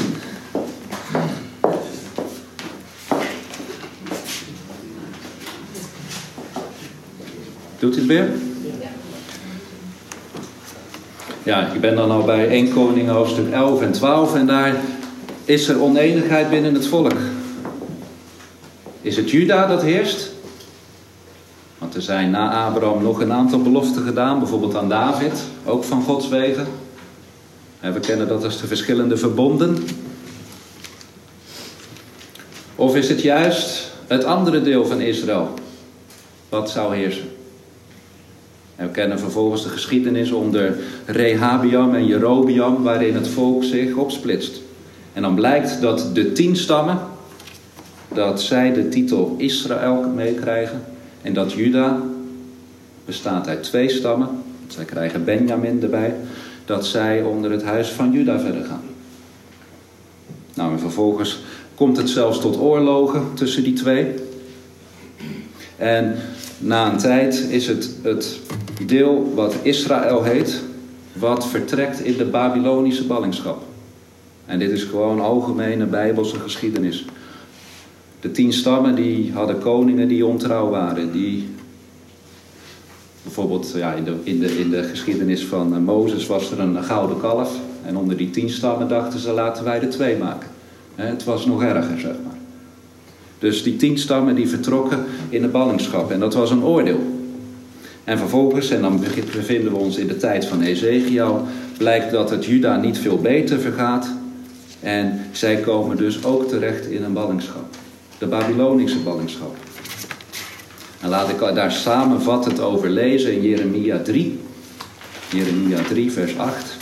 Doet u het weer? Ja, ik ben dan al bij één koning hoofdstuk elf en twaalf en daar is er oneenigheid binnen het volk. Is het Juda dat heerst? Want er zijn na Abraham nog een aantal beloften gedaan, bijvoorbeeld aan David, ook van Gods wegen. En we kennen dat als de verschillende verbonden. Of is het juist het andere deel van Israël wat zou heersen? En we kennen vervolgens de geschiedenis onder Rehabiam en Jerobiam, waarin het volk zich opsplitst. En dan blijkt dat de tien stammen, dat zij de titel Israël meekrijgen. En dat Juda bestaat uit twee stammen. Zij krijgen Benjamin erbij. Dat zij onder het huis van Juda verder gaan. Nou, en vervolgens komt het zelfs tot oorlogen tussen die twee. En na een tijd is het het deel wat Israël heet, wat vertrekt in de Babylonische ballingschap. En dit is gewoon algemene Bijbelse geschiedenis. De tien stammen die hadden koningen die ontrouw waren. Die, bijvoorbeeld ja, in, de, in, de, in de geschiedenis van uh, Mozes was er een gouden kalf. En onder die tien stammen dachten ze, laten wij er twee maken. He, het was nog erger, zeg maar. Dus die tien stammen die vertrokken in de ballingschap. En dat was een oordeel. En vervolgens, en dan bevinden we ons in de tijd van Ezekiel, blijkt dat het Juda niet veel beter vergaat. En zij komen dus ook terecht in een ballingschap. De Babylonische ballingschap. En laat ik daar samenvattend over lezen in Jeremia drie. Jeremia drie vers acht.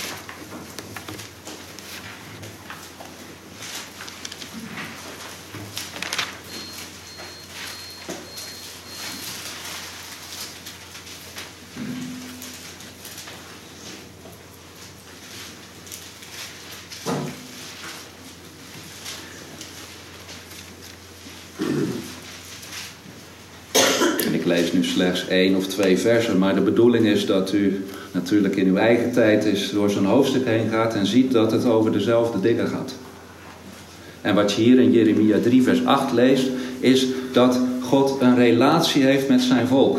Ik lees nu slechts één of twee versen, maar de bedoeling is dat u natuurlijk in uw eigen tijd is door zo'n hoofdstuk heen gaat en ziet dat het over dezelfde dingen gaat. En wat je hier in Jeremia drie vers acht leest, is dat God een relatie heeft met zijn volk.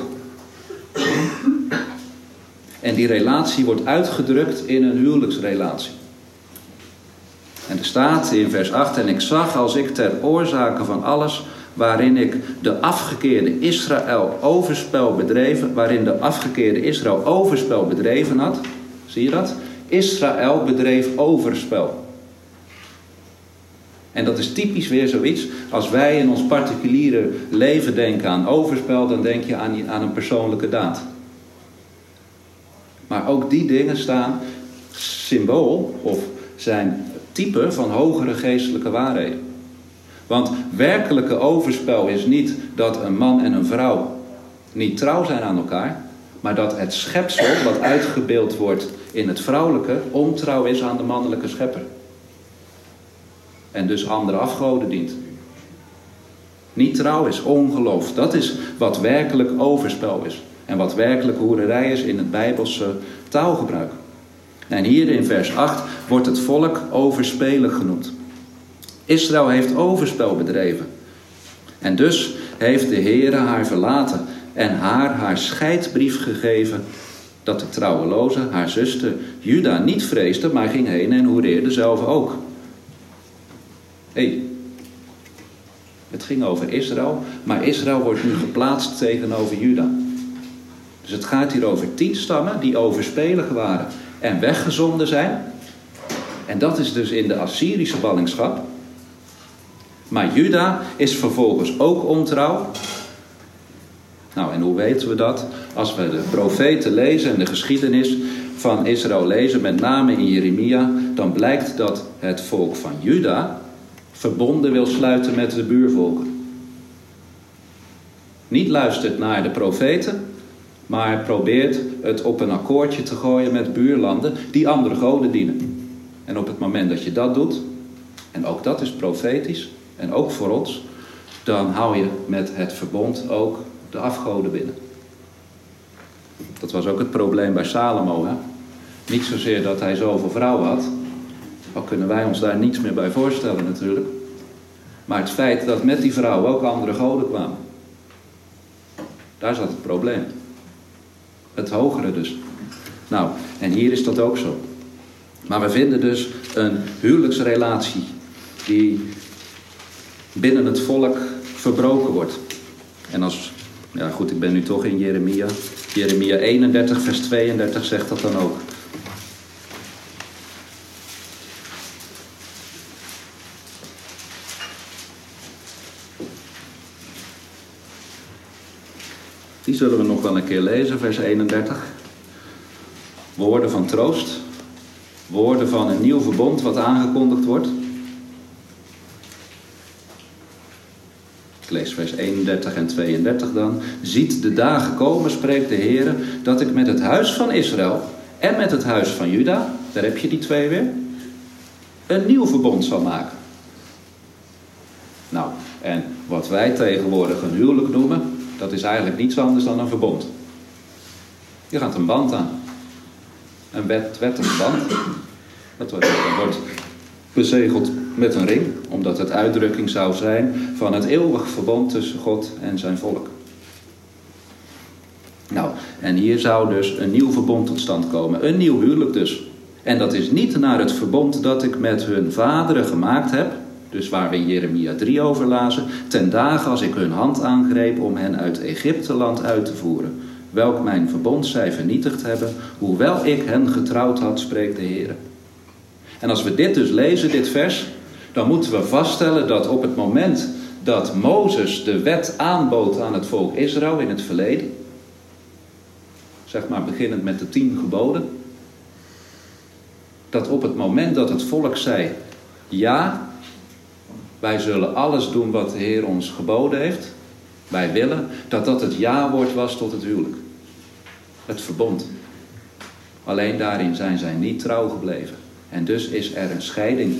En die relatie wordt uitgedrukt in een huwelijksrelatie. En er staat in vers acht, en ik zag als ik ter oorzake van alles waarin ik de afgekeerde Israël overspel bedreven, waarin de afgekeerde Israël overspel bedreven had. Zie je dat? Israël bedreef overspel. En dat is typisch weer zoiets. Als wij in ons particuliere leven denken aan overspel, dan denk je aan, aan een persoonlijke daad. Maar ook die dingen staan symbool of zijn type van hogere geestelijke waarheden. Want werkelijke overspel is niet dat een man en een vrouw niet trouw zijn aan elkaar, maar dat het schepsel wat uitgebeeld wordt in het vrouwelijke ontrouw is aan de mannelijke schepper. en dus andere afgoden dient. Niet trouw is ongeloof. Dat is wat werkelijk overspel is. En wat werkelijk hoererij is in het Bijbelse taalgebruik. En hier in vers acht wordt het volk overspelig genoemd. Israël heeft overspel bedreven. En dus heeft de Heere haar verlaten en haar haar scheidbrief gegeven, dat de trouweloze, haar zuster Juda, niet vreesde, maar ging heen en hoereerde zelf ook. Hé, hey, het ging over Israël, maar Israël wordt nu geplaatst tegenover Juda. Dus het gaat hier over tien stammen die overspelig waren en weggezonden zijn. En dat is dus in de Assyrische ballingschap. Maar Juda is vervolgens ook ontrouw. Nou, en hoe weten we dat? Als we de profeten lezen en de geschiedenis van Israël lezen, met name in Jeremia, dan blijkt dat het volk van Juda verbonden wil sluiten met de buurvolken. Niet luistert naar de profeten, maar probeert het op een akkoordje te gooien met buurlanden die andere goden dienen. En op het moment dat je dat doet, en ook dat is profetisch, en ook voor ons, dan hou je met het verbond ook de afgoden binnen. Dat was ook het probleem bij Salomo. Hè? Niet zozeer dat hij zoveel vrouwen had, al kunnen wij ons daar niets meer bij voorstellen natuurlijk. Maar het feit dat met die vrouwen ook andere goden kwamen. Daar zat het probleem. Het hogere dus. Nou, en hier is dat ook zo. Maar we vinden dus een huwelijksrelatie die binnen het volk verbroken wordt. En als, ja goed, ik ben nu toch in Jeremia. Jeremia eenendertig vers tweeëndertig zegt dat dan ook. Die zullen we nog wel een keer lezen, vers eenendertig. Woorden van troost. Woorden van een nieuw verbond wat aangekondigd wordt. Ik lees vers eenendertig en tweeëndertig dan. Ziet de dagen komen, spreekt de Heer, dat ik met het huis van Israël en met het huis van Juda, daar heb je die twee weer, een nieuw verbond zal maken. Nou, en wat wij tegenwoordig een huwelijk noemen, dat is eigenlijk niets anders dan een verbond. Je gaat een band aan. Een wet, wettige band. Dat wordt bezegeld met een ring, omdat het uitdrukking zou zijn van het eeuwig verbond tussen God en zijn volk. Nou, en hier zou dus een nieuw verbond tot stand komen. Een nieuw huwelijk dus. En dat is niet naar het verbond dat ik met hun vaderen gemaakt heb, dus waar we in Jeremia drie over lazen, ten dagen als ik hun hand aangreep om hen uit Egypteland uit te voeren, welk mijn verbond zij vernietigd hebben, hoewel ik hen getrouwd had, spreekt de Heer. En als we dit dus lezen, dit vers, dan moeten we vaststellen dat op het moment dat Mozes de wet aanbood aan het volk Israël in het verleden, zeg maar beginnend met de tien geboden, dat op het moment dat het volk zei, ja, wij zullen alles doen wat de Heer ons geboden heeft, wij willen, dat dat het ja-woord was tot het huwelijk. Het verbond. Alleen daarin zijn zij niet trouw gebleven. En dus is er een scheiding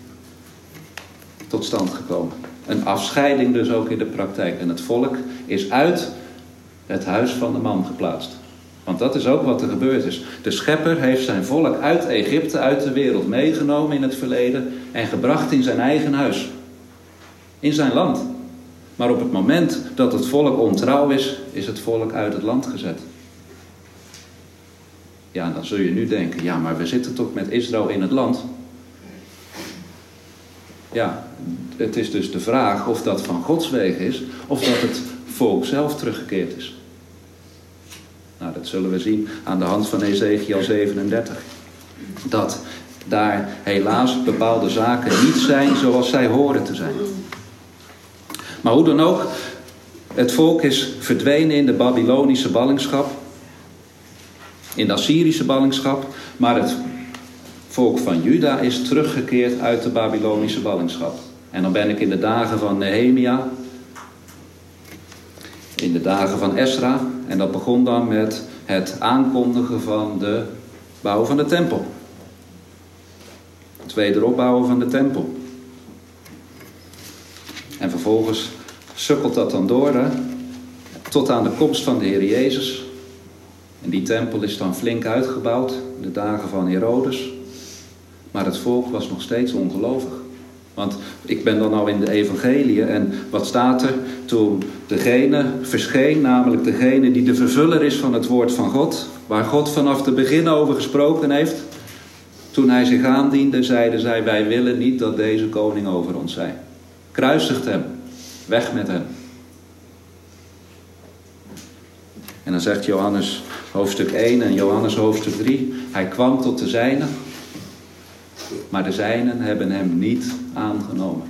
tot stand gekomen. Een afscheiding dus ook in de praktijk. En het volk is uit het huis van de man geplaatst. Want dat is ook wat er gebeurd is. De schepper heeft zijn volk uit Egypte, uit de wereld meegenomen in het verleden en gebracht in zijn eigen huis. In zijn land. Maar op het moment dat het volk ontrouw is, is het volk uit het land gezet. Ja, dan zul je nu denken, ja, maar we zitten toch met Israël in het land? Ja, het is dus de vraag of dat van Gods wegen is, of dat het volk zelf teruggekeerd is. Nou, dat zullen we zien aan de hand van Ezekiel zevenendertig. Dat daar helaas bepaalde zaken niet zijn zoals zij horen te zijn. Maar hoe dan ook, het volk is verdwenen in de Babylonische ballingschap, in de Assyrische ballingschap, maar het volk van Juda is teruggekeerd uit de Babylonische ballingschap. En dan ben ik in de dagen van Nehemia, in de dagen van Esra, en dat begon dan met het aankondigen van de bouw van de tempel. Het wederopbouwen van de tempel. En vervolgens sukkelt dat dan door, hè, tot aan de komst van de Heer Jezus. En die tempel is dan flink uitgebouwd in de dagen van Herodes. Maar het volk was nog steeds ongelovig. Want ik ben dan al in de evangeliën en wat staat er? Toen degene verscheen, namelijk degene die de vervuller is van het woord van God, waar God vanaf het begin over gesproken heeft. Toen hij zich aandiende, zeiden zij, wij willen niet dat deze koning over ons zij. Kruisigt hem, weg met hem. En dan zegt Johannes hoofdstuk één en Johannes hoofdstuk drie, hij kwam tot de zijnen, maar de zijnen hebben hem niet aangenomen.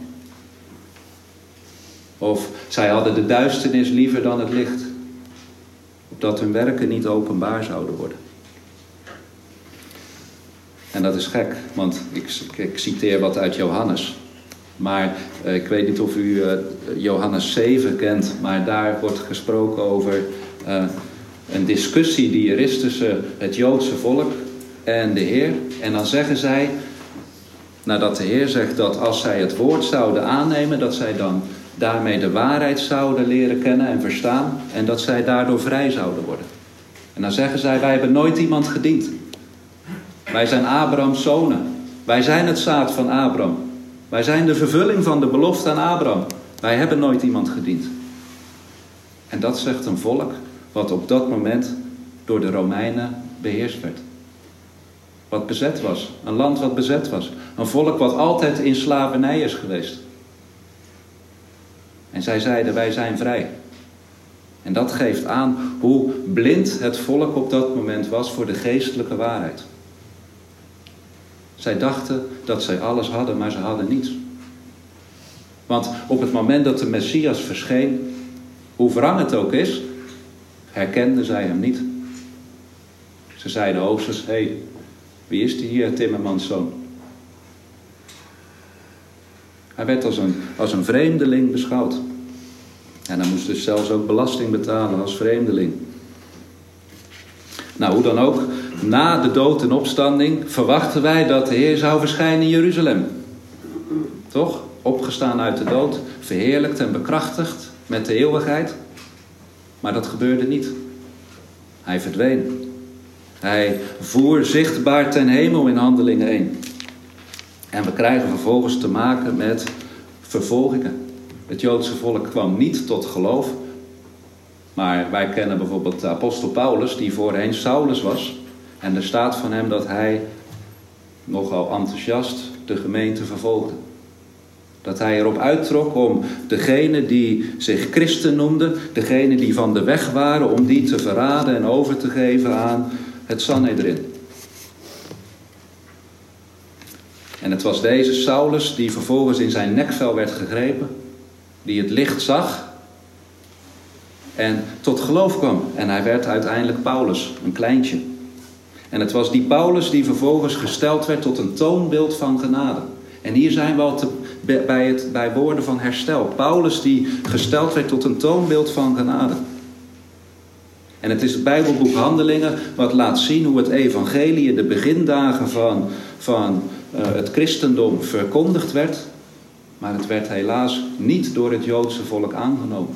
Of zij hadden de duisternis liever dan het licht, opdat hun werken niet openbaar zouden worden. En dat is gek, want ik, ik citeer wat uit Johannes. Maar eh, ik weet niet of u eh, Johannes zeven kent, maar daar wordt gesproken over uh, een discussie die er is tussen het Joodse volk en de Heer. En dan zeggen zij, nadat de Heer zegt dat als zij het woord zouden aannemen, dat zij dan daarmee de waarheid zouden leren kennen en verstaan en dat zij daardoor vrij zouden worden. En dan zeggen zij, wij hebben nooit iemand gediend. Wij zijn Abrahams zonen. Wij zijn het zaad van Abraham. Wij zijn de vervulling van de belofte aan Abraham. Wij hebben nooit iemand gediend. En dat zegt een volk wat op dat moment door de Romeinen beheerst werd. Wat bezet was. Een land wat bezet was. Een volk wat altijd in slavernij is geweest. En zij zeiden, wij zijn vrij. En dat geeft aan hoe blind het volk op dat moment was voor de geestelijke waarheid. Zij dachten dat zij alles hadden, maar ze hadden niets. Want op het moment dat de Messias verscheen, hoe wrang het ook is, herkenden zij hem niet. Ze zeiden hoogstens, hé, hey, wie is die hier, timmermanszoon? Hij werd als een, als een vreemdeling beschouwd. En hij moest dus zelfs ook belasting betalen als vreemdeling. Nou, hoe dan ook, na de dood en opstanding verwachten wij dat de Heer zou verschijnen in Jeruzalem. Toch? Opgestaan uit de dood, verheerlijkt en bekrachtigd met de eeuwigheid. Maar dat gebeurde niet. Hij verdween. Hij voer zichtbaar ten hemel in Handelingen één. En we krijgen vervolgens te maken met vervolgingen. Het Joodse volk kwam niet tot geloof. Maar wij kennen bijvoorbeeld de apostel Paulus, die voorheen Saulus was. En er staat van hem dat hij nogal enthousiast de gemeente vervolgde. Dat hij erop uittrok om degene die zich christen noemden, degene die van de weg waren, om die te verraden en over te geven aan het Sanhedrin. En het was deze Saulus die vervolgens in zijn nekvel werd gegrepen, die het licht zag en tot geloof kwam. En hij werd uiteindelijk Paulus, een kleintje. En het was die Paulus die vervolgens gesteld werd tot een toonbeeld van genade. En hier zijn we al te, bij, het, bij woorden van herstel. Paulus die gesteld werd tot een toonbeeld van genade. En het is het Bijbelboek Handelingen wat laat zien hoe het evangelie in de begindagen van, van uh, het christendom verkondigd werd. Maar het werd helaas niet door het Joodse volk aangenomen.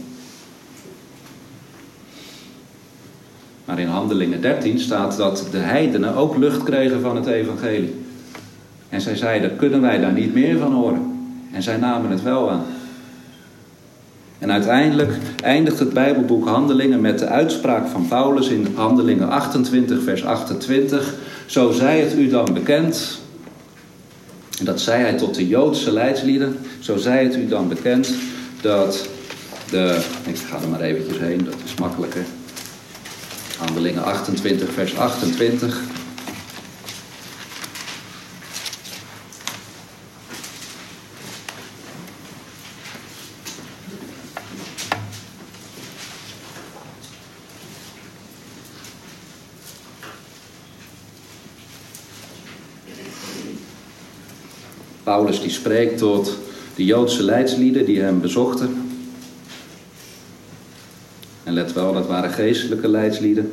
Maar in Handelingen dertien staat dat de heidenen ook lucht kregen van het evangelie. En zij zeiden, kunnen wij daar niet meer van horen? En zij namen het wel aan. En uiteindelijk eindigt het Bijbelboek Handelingen met de uitspraak van Paulus in Handelingen achtentwintig vers achtentwintig. Zo zij het u dan bekend. En dat zei hij tot de Joodse leidslieden. Zo zij het u dan bekend dat de... Ik ga er maar eventjes heen, dat is makkelijker. Handelingen achtentwintig vers achtentwintig. Paulus die spreekt tot de Joodse leidslieden die hem bezochten. En let wel, dat waren geestelijke leidslieden.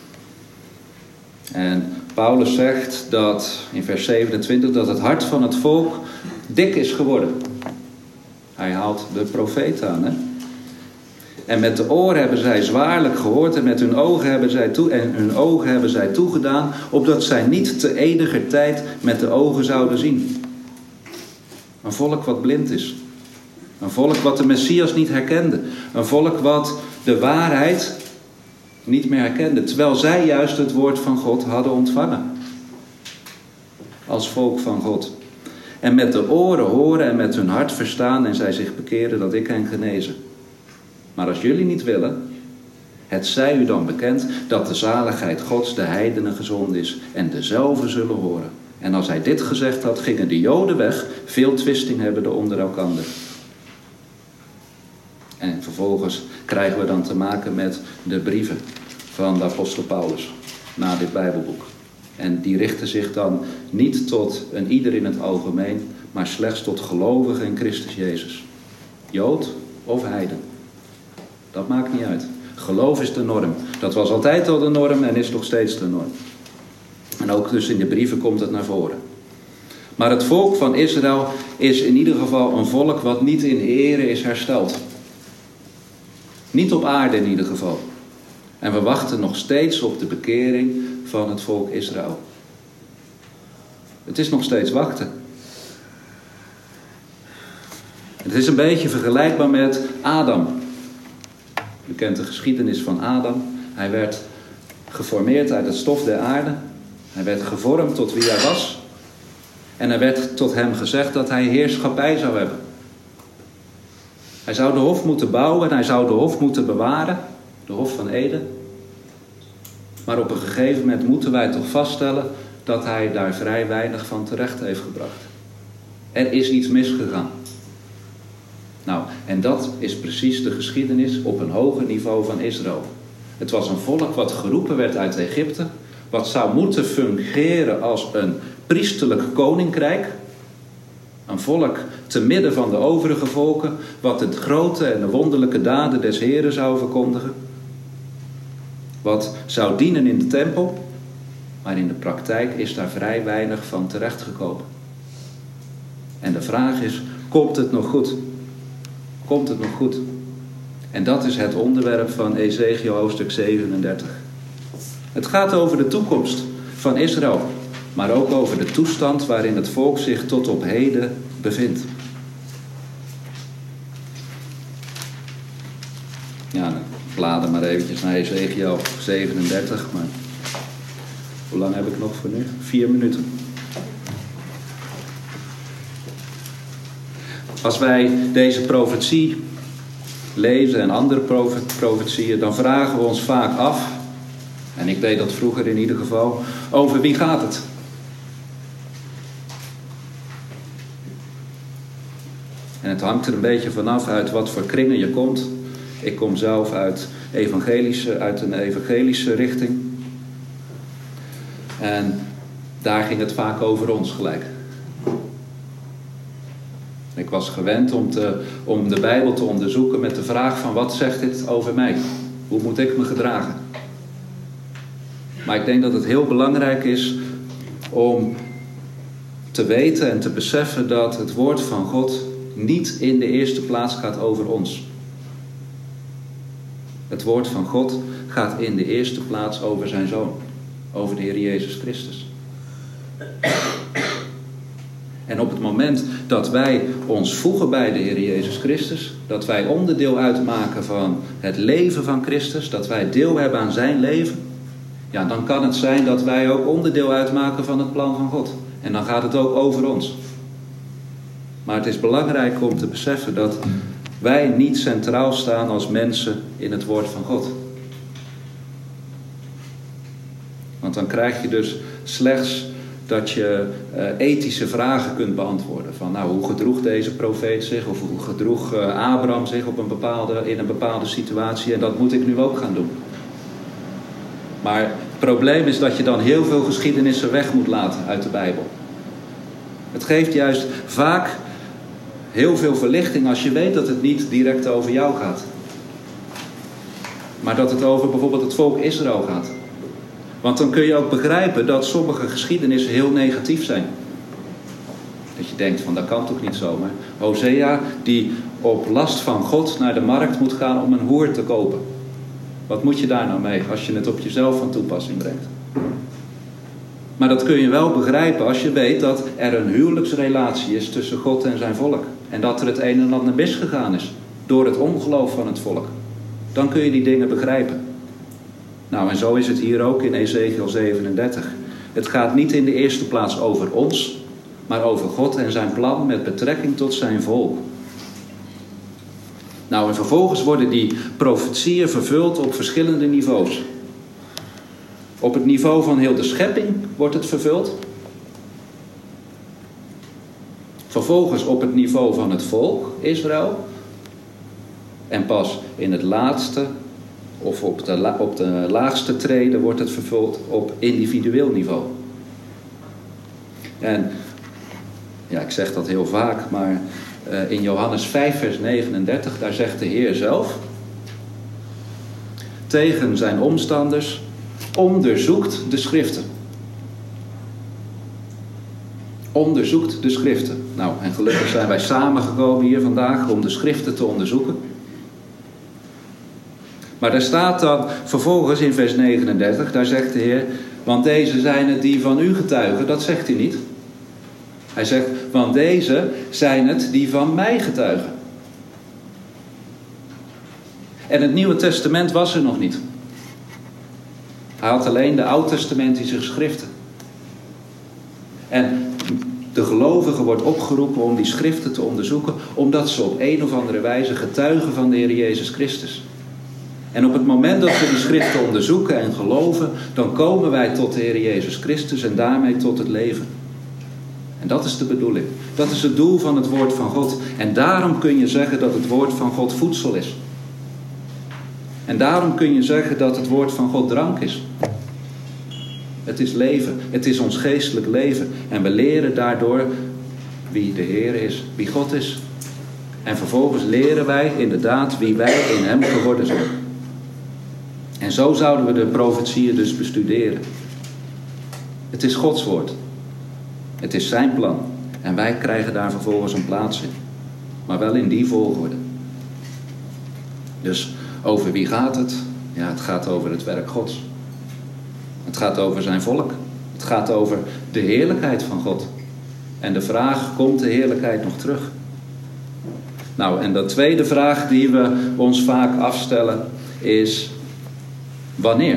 En Paulus zegt dat in vers zevenentwintig dat het hart van het volk dik is geworden. Hij Hij haalt de profeet aan. Hè? En met de oren hebben zij zwaarlijk gehoord en met hun ogen hebben zij, toe, en hun ogen hebben zij toegedaan, opdat zij niet te eeniger tijd met de ogen zouden zien. Een volk wat blind is. Een volk wat de Messias niet herkende. Een volk wat de waarheid niet meer herkende. Terwijl zij juist het woord van God hadden ontvangen. Als volk van God. En met de oren horen en met hun hart verstaan en zij zich bekeren dat ik hen genezen. Maar als jullie niet willen, het zij u dan bekend dat de zaligheid Gods de heidenen gezond is en dezelfde zullen horen. En als hij dit gezegd had, gingen de Joden weg, veel twisting hebbende onder elkander. En vervolgens krijgen we dan te maken met de brieven van de apostel Paulus na dit Bijbelboek. En die richten zich dan niet tot een ieder in het algemeen, maar slechts tot gelovigen in Christus Jezus. Jood of heiden. Dat maakt niet uit. Geloof is de norm. Dat was altijd al de norm en is nog steeds de norm. En ook dus in de brieven komt het naar voren. Maar het volk van Israël is in ieder geval een volk wat niet in ere is hersteld. Niet op aarde in ieder geval. En we wachten nog steeds op de bekering van het volk Israël. Het is nog steeds wachten. Het is een beetje vergelijkbaar met Adam. U kent de geschiedenis van Adam. Hij werd geformeerd uit het stof der aarde. Hij werd gevormd tot wie hij was. En er werd tot hem gezegd dat hij heerschappij zou hebben. Hij zou de hof moeten bouwen en hij zou de hof moeten bewaren. De hof van Eden. Maar op een gegeven moment moeten wij toch vaststellen dat hij daar vrij weinig van terecht heeft gebracht. Er is iets misgegaan. Nou, en dat is precies de geschiedenis op een hoger niveau van Israël. Het was een volk wat geroepen werd uit Egypte. Wat zou moeten fungeren als een priesterlijk koninkrijk. Een volk te midden van de overige volken. Wat de grote en de wonderlijke daden des Heren zou verkondigen. Wat zou dienen in de tempel. Maar in de praktijk is daar vrij weinig van terechtgekomen. En de vraag is, komt het nog goed? Komt het nog goed? En dat is het onderwerp van Ezechiel hoofdstuk zevenendertig. Het gaat over de toekomst van Israël. Maar ook over de toestand waarin het volk zich tot op heden bevindt. Ja, dan blader maar eventjes naar Ezechiel zevenendertig. Maar hoe lang heb ik nog voor nu? Vier minuten. Als wij deze profetie lezen en andere profetieën, dan vragen we ons vaak af, en ik deed dat vroeger in ieder geval, over wie gaat het? En het hangt er een beetje vanaf uit wat voor kringen je komt. Ik kom zelf uit, evangelische, uit een evangelische richting. En daar ging het vaak over ons gelijk. Ik was gewend om, te, om de Bijbel te onderzoeken met de vraag van wat zegt dit over mij? Hoe moet ik me gedragen? Maar ik denk dat het heel belangrijk is om te weten en te beseffen dat het woord van God niet in de eerste plaats gaat over ons. Het woord van God gaat in de eerste plaats over zijn Zoon. Over de Heer Jezus Christus. En op het moment dat wij ons voegen bij de Heer Jezus Christus, dat wij onderdeel uitmaken van het leven van Christus, dat wij deel hebben aan zijn leven, ja, dan kan het zijn dat wij ook onderdeel uitmaken van het plan van God. En dan gaat het ook over ons. Maar het is belangrijk om te beseffen dat wij niet centraal staan als mensen in het woord van God. Want dan krijg je dus slechts dat je uh, ethische vragen kunt beantwoorden. Van nou, hoe gedroeg deze profeet zich? Of hoe gedroeg uh, Abraham zich op een bepaalde, in een bepaalde situatie? En dat moet ik nu ook gaan doen. Maar het probleem is dat je dan heel veel geschiedenissen weg moet laten uit de Bijbel. Het geeft juist vaak heel veel verlichting als je weet dat het niet direct over jou gaat. Maar dat het over bijvoorbeeld het volk Israël gaat. Want dan kun je ook begrijpen dat sommige geschiedenissen heel negatief zijn. Dat je denkt van, dat kan toch niet zomaar. Hosea die op last van God naar de markt moet gaan om een hoer te kopen. Wat moet je daar nou mee als je het op jezelf van toepassing brengt? Maar dat kun je wel begrijpen als je weet dat er een huwelijksrelatie is tussen God en zijn volk. En dat er het een en ander misgegaan is door het ongeloof van het volk. Dan kun je die dingen begrijpen. Nou, en zo is het hier ook in Ezekiel zevenendertig. Het gaat niet in de eerste plaats over ons, maar over God en zijn plan met betrekking tot zijn volk. Nou, en vervolgens worden die profetieën vervuld op verschillende niveaus. Op het niveau van heel de schepping wordt het vervuld. Vervolgens op het niveau van het volk Israël. En pas in het laatste, of op de, la, op de laagste trede wordt het vervuld op individueel niveau. En ja, ik zeg dat heel vaak, maar uh, in Johannes vijf vers negenendertig, daar zegt de Heer zelf tegen zijn omstanders: onderzoekt de schriften. Onderzoekt de schriften. Nou, en gelukkig zijn wij samengekomen hier vandaag om de schriften te onderzoeken. Maar daar staat dan vervolgens in vers negenendertig, daar zegt de Heer: want deze zijn het die van u getuigen. Dat zegt hij niet. Hij zegt: want deze zijn het die van mij getuigen. En het Nieuwe Testament was er nog niet. Hij had alleen de Oud-testamentische schriften. En de gelovige wordt opgeroepen om die schriften te onderzoeken, omdat ze op een of andere wijze getuigen van de Heer Jezus Christus. En op het moment dat we die schriften onderzoeken en geloven, dan komen wij tot de Heer Jezus Christus en daarmee tot het leven. En dat is de bedoeling. Dat is het doel van het woord van God. En daarom kun je zeggen dat het woord van God voedsel is. En daarom kun je zeggen dat het woord van God drank is. Het is leven. Het is ons geestelijk leven. En we leren daardoor wie de Heer is, wie God is. En vervolgens leren wij inderdaad wie wij in hem geworden zijn. En zo zouden we de profetieën dus bestuderen. Het is Gods woord. Het is zijn plan. En wij krijgen daar vervolgens een plaats in. Maar wel in die volgorde. Dus over wie gaat het? Ja, het gaat over het werk Gods. Het gaat over zijn volk. Het gaat over de heerlijkheid van God. En de vraag, komt de heerlijkheid nog terug? Nou, en de tweede vraag die we ons vaak afstellen is: wanneer?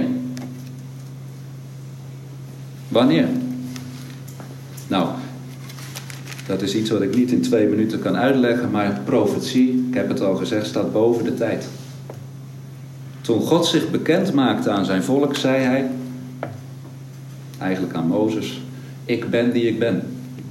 Wanneer? Nou, dat is iets wat ik niet in twee minuten kan uitleggen, maar profetie, ik heb het al gezegd, staat boven de tijd. Toen God zich bekend maakte aan zijn volk, zei hij, eigenlijk aan Mozes: ik ben die ik ben.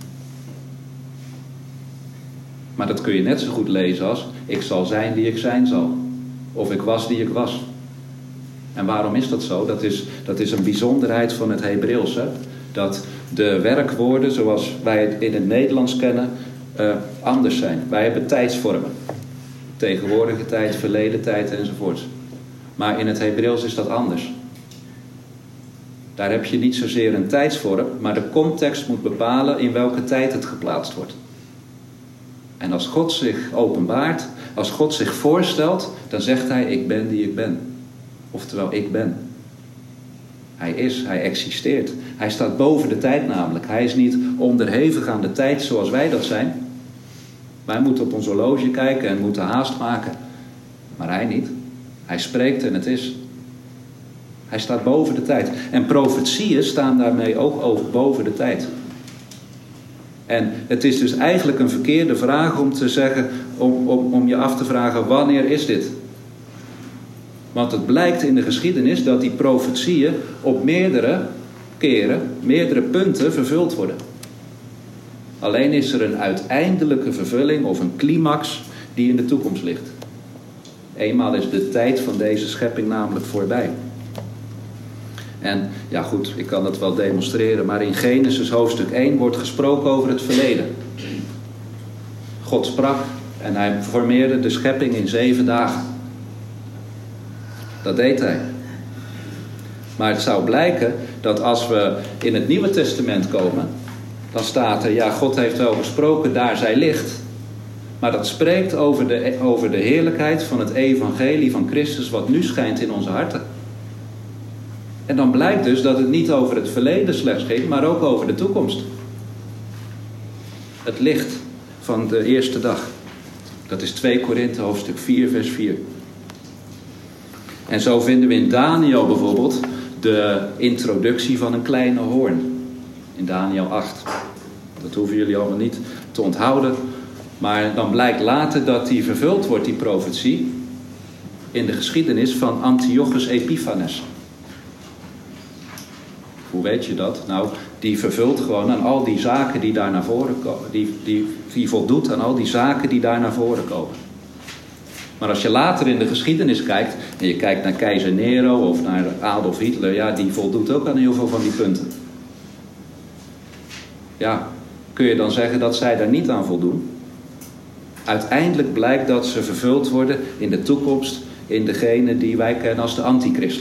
Maar dat kun je net zo goed lezen als: ik zal zijn die ik zijn zal. Of ik was die ik was. En waarom is dat zo? Dat is, dat is een bijzonderheid van het Hebreeuws. Hè? Dat de werkwoorden zoals wij het in het Nederlands kennen uh, anders zijn. Wij hebben tijdsvormen. Tegenwoordige tijd, verleden tijd enzovoort. Maar in het Hebreeuws is dat anders. Daar heb je niet zozeer een tijdsvorm, maar de context moet bepalen in welke tijd het geplaatst wordt. En als God zich openbaart, als God zich voorstelt, dan zegt hij: ik ben die ik ben. Oftewel, ik ben. Hij is, hij existeert. Hij staat boven de tijd namelijk. Hij is niet onderhevig aan de tijd zoals wij dat zijn. Wij moeten op ons horloge kijken en moeten haast maken. Maar hij niet. Hij spreekt en het is. Hij staat boven de tijd. En profetieën staan daarmee ook over boven de tijd. En het is dus eigenlijk een verkeerde vraag om te zeggen, om, om, om je af te vragen: wanneer is dit? Want het blijkt in de geschiedenis dat die profetieën op meerdere keren, meerdere punten vervuld worden. Alleen is er een uiteindelijke vervulling of een climax die in de toekomst ligt. Eenmaal is de tijd van deze schepping namelijk voorbij. En ja goed, ik kan dat wel demonstreren, maar in Genesis hoofdstuk één wordt gesproken over het verleden. God sprak en hij formeerde de schepping in zeven dagen. Dat deed hij. Maar het zou blijken dat als we in het Nieuwe Testament komen, dan staat er, ja, God heeft wel gesproken, daar zij ligt. Maar dat spreekt over de, over de heerlijkheid van het evangelie van Christus, wat nu schijnt in onze harten. En dan blijkt dus dat het niet over het verleden slechts ging, maar ook over de toekomst. Het licht van de eerste dag. Dat is twee Korinthe hoofdstuk vier vers vier. En zo vinden we in Daniel bijvoorbeeld de introductie van een kleine hoorn. In Daniel acht. Dat hoeven jullie allemaal niet te onthouden. Maar dan blijkt later dat die vervuld wordt, die profetie, in de geschiedenis van Antiochus Epiphanes. Hoe weet je dat? Nou, die vervult gewoon aan al die zaken die daar naar voren komen. Die, die, die voldoet aan al die zaken die daar naar voren komen. Maar als je later in de geschiedenis kijkt, en je kijkt naar keizer Nero of naar Adolf Hitler, ja, die voldoet ook aan heel veel van die punten. Ja, kun je dan zeggen dat zij daar niet aan voldoen? Uiteindelijk blijkt dat ze vervuld worden in de toekomst in degene die wij kennen als de antichrist.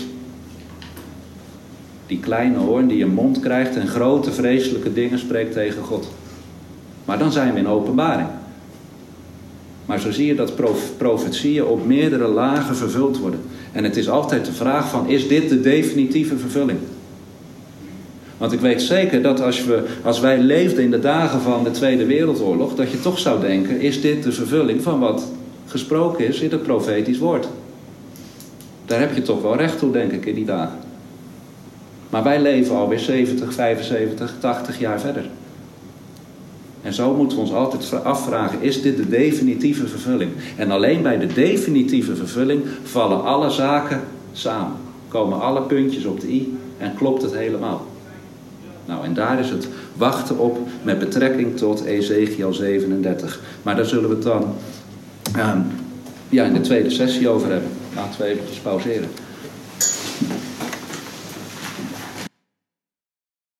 Die kleine hoorn die een mond krijgt en grote vreselijke dingen spreekt tegen God. Maar dan zijn we in openbaring. Maar zo zie je dat prof- profetieën op meerdere lagen vervuld worden. En het is altijd de vraag van, is dit de definitieve vervulling? Want ik weet zeker dat als, we, als wij leefden in de dagen van de Tweede Wereldoorlog, dat je toch zou denken, is dit de vervulling van wat gesproken is in het profetisch woord? Daar heb je toch wel recht toe, denk ik, in die dagen. Maar wij leven alweer zeventig, vijfenzeventig, tachtig jaar verder. En zo moeten we ons altijd afvragen, is dit de definitieve vervulling? En alleen bij de definitieve vervulling vallen alle zaken samen. Komen alle puntjes op de i en klopt het helemaal. Nou, en daar is het wachten op met betrekking tot Ezekiel zevenendertig. Maar daar zullen we het dan uh, ja, in de tweede sessie over hebben. Laten we eventjes pauzeren.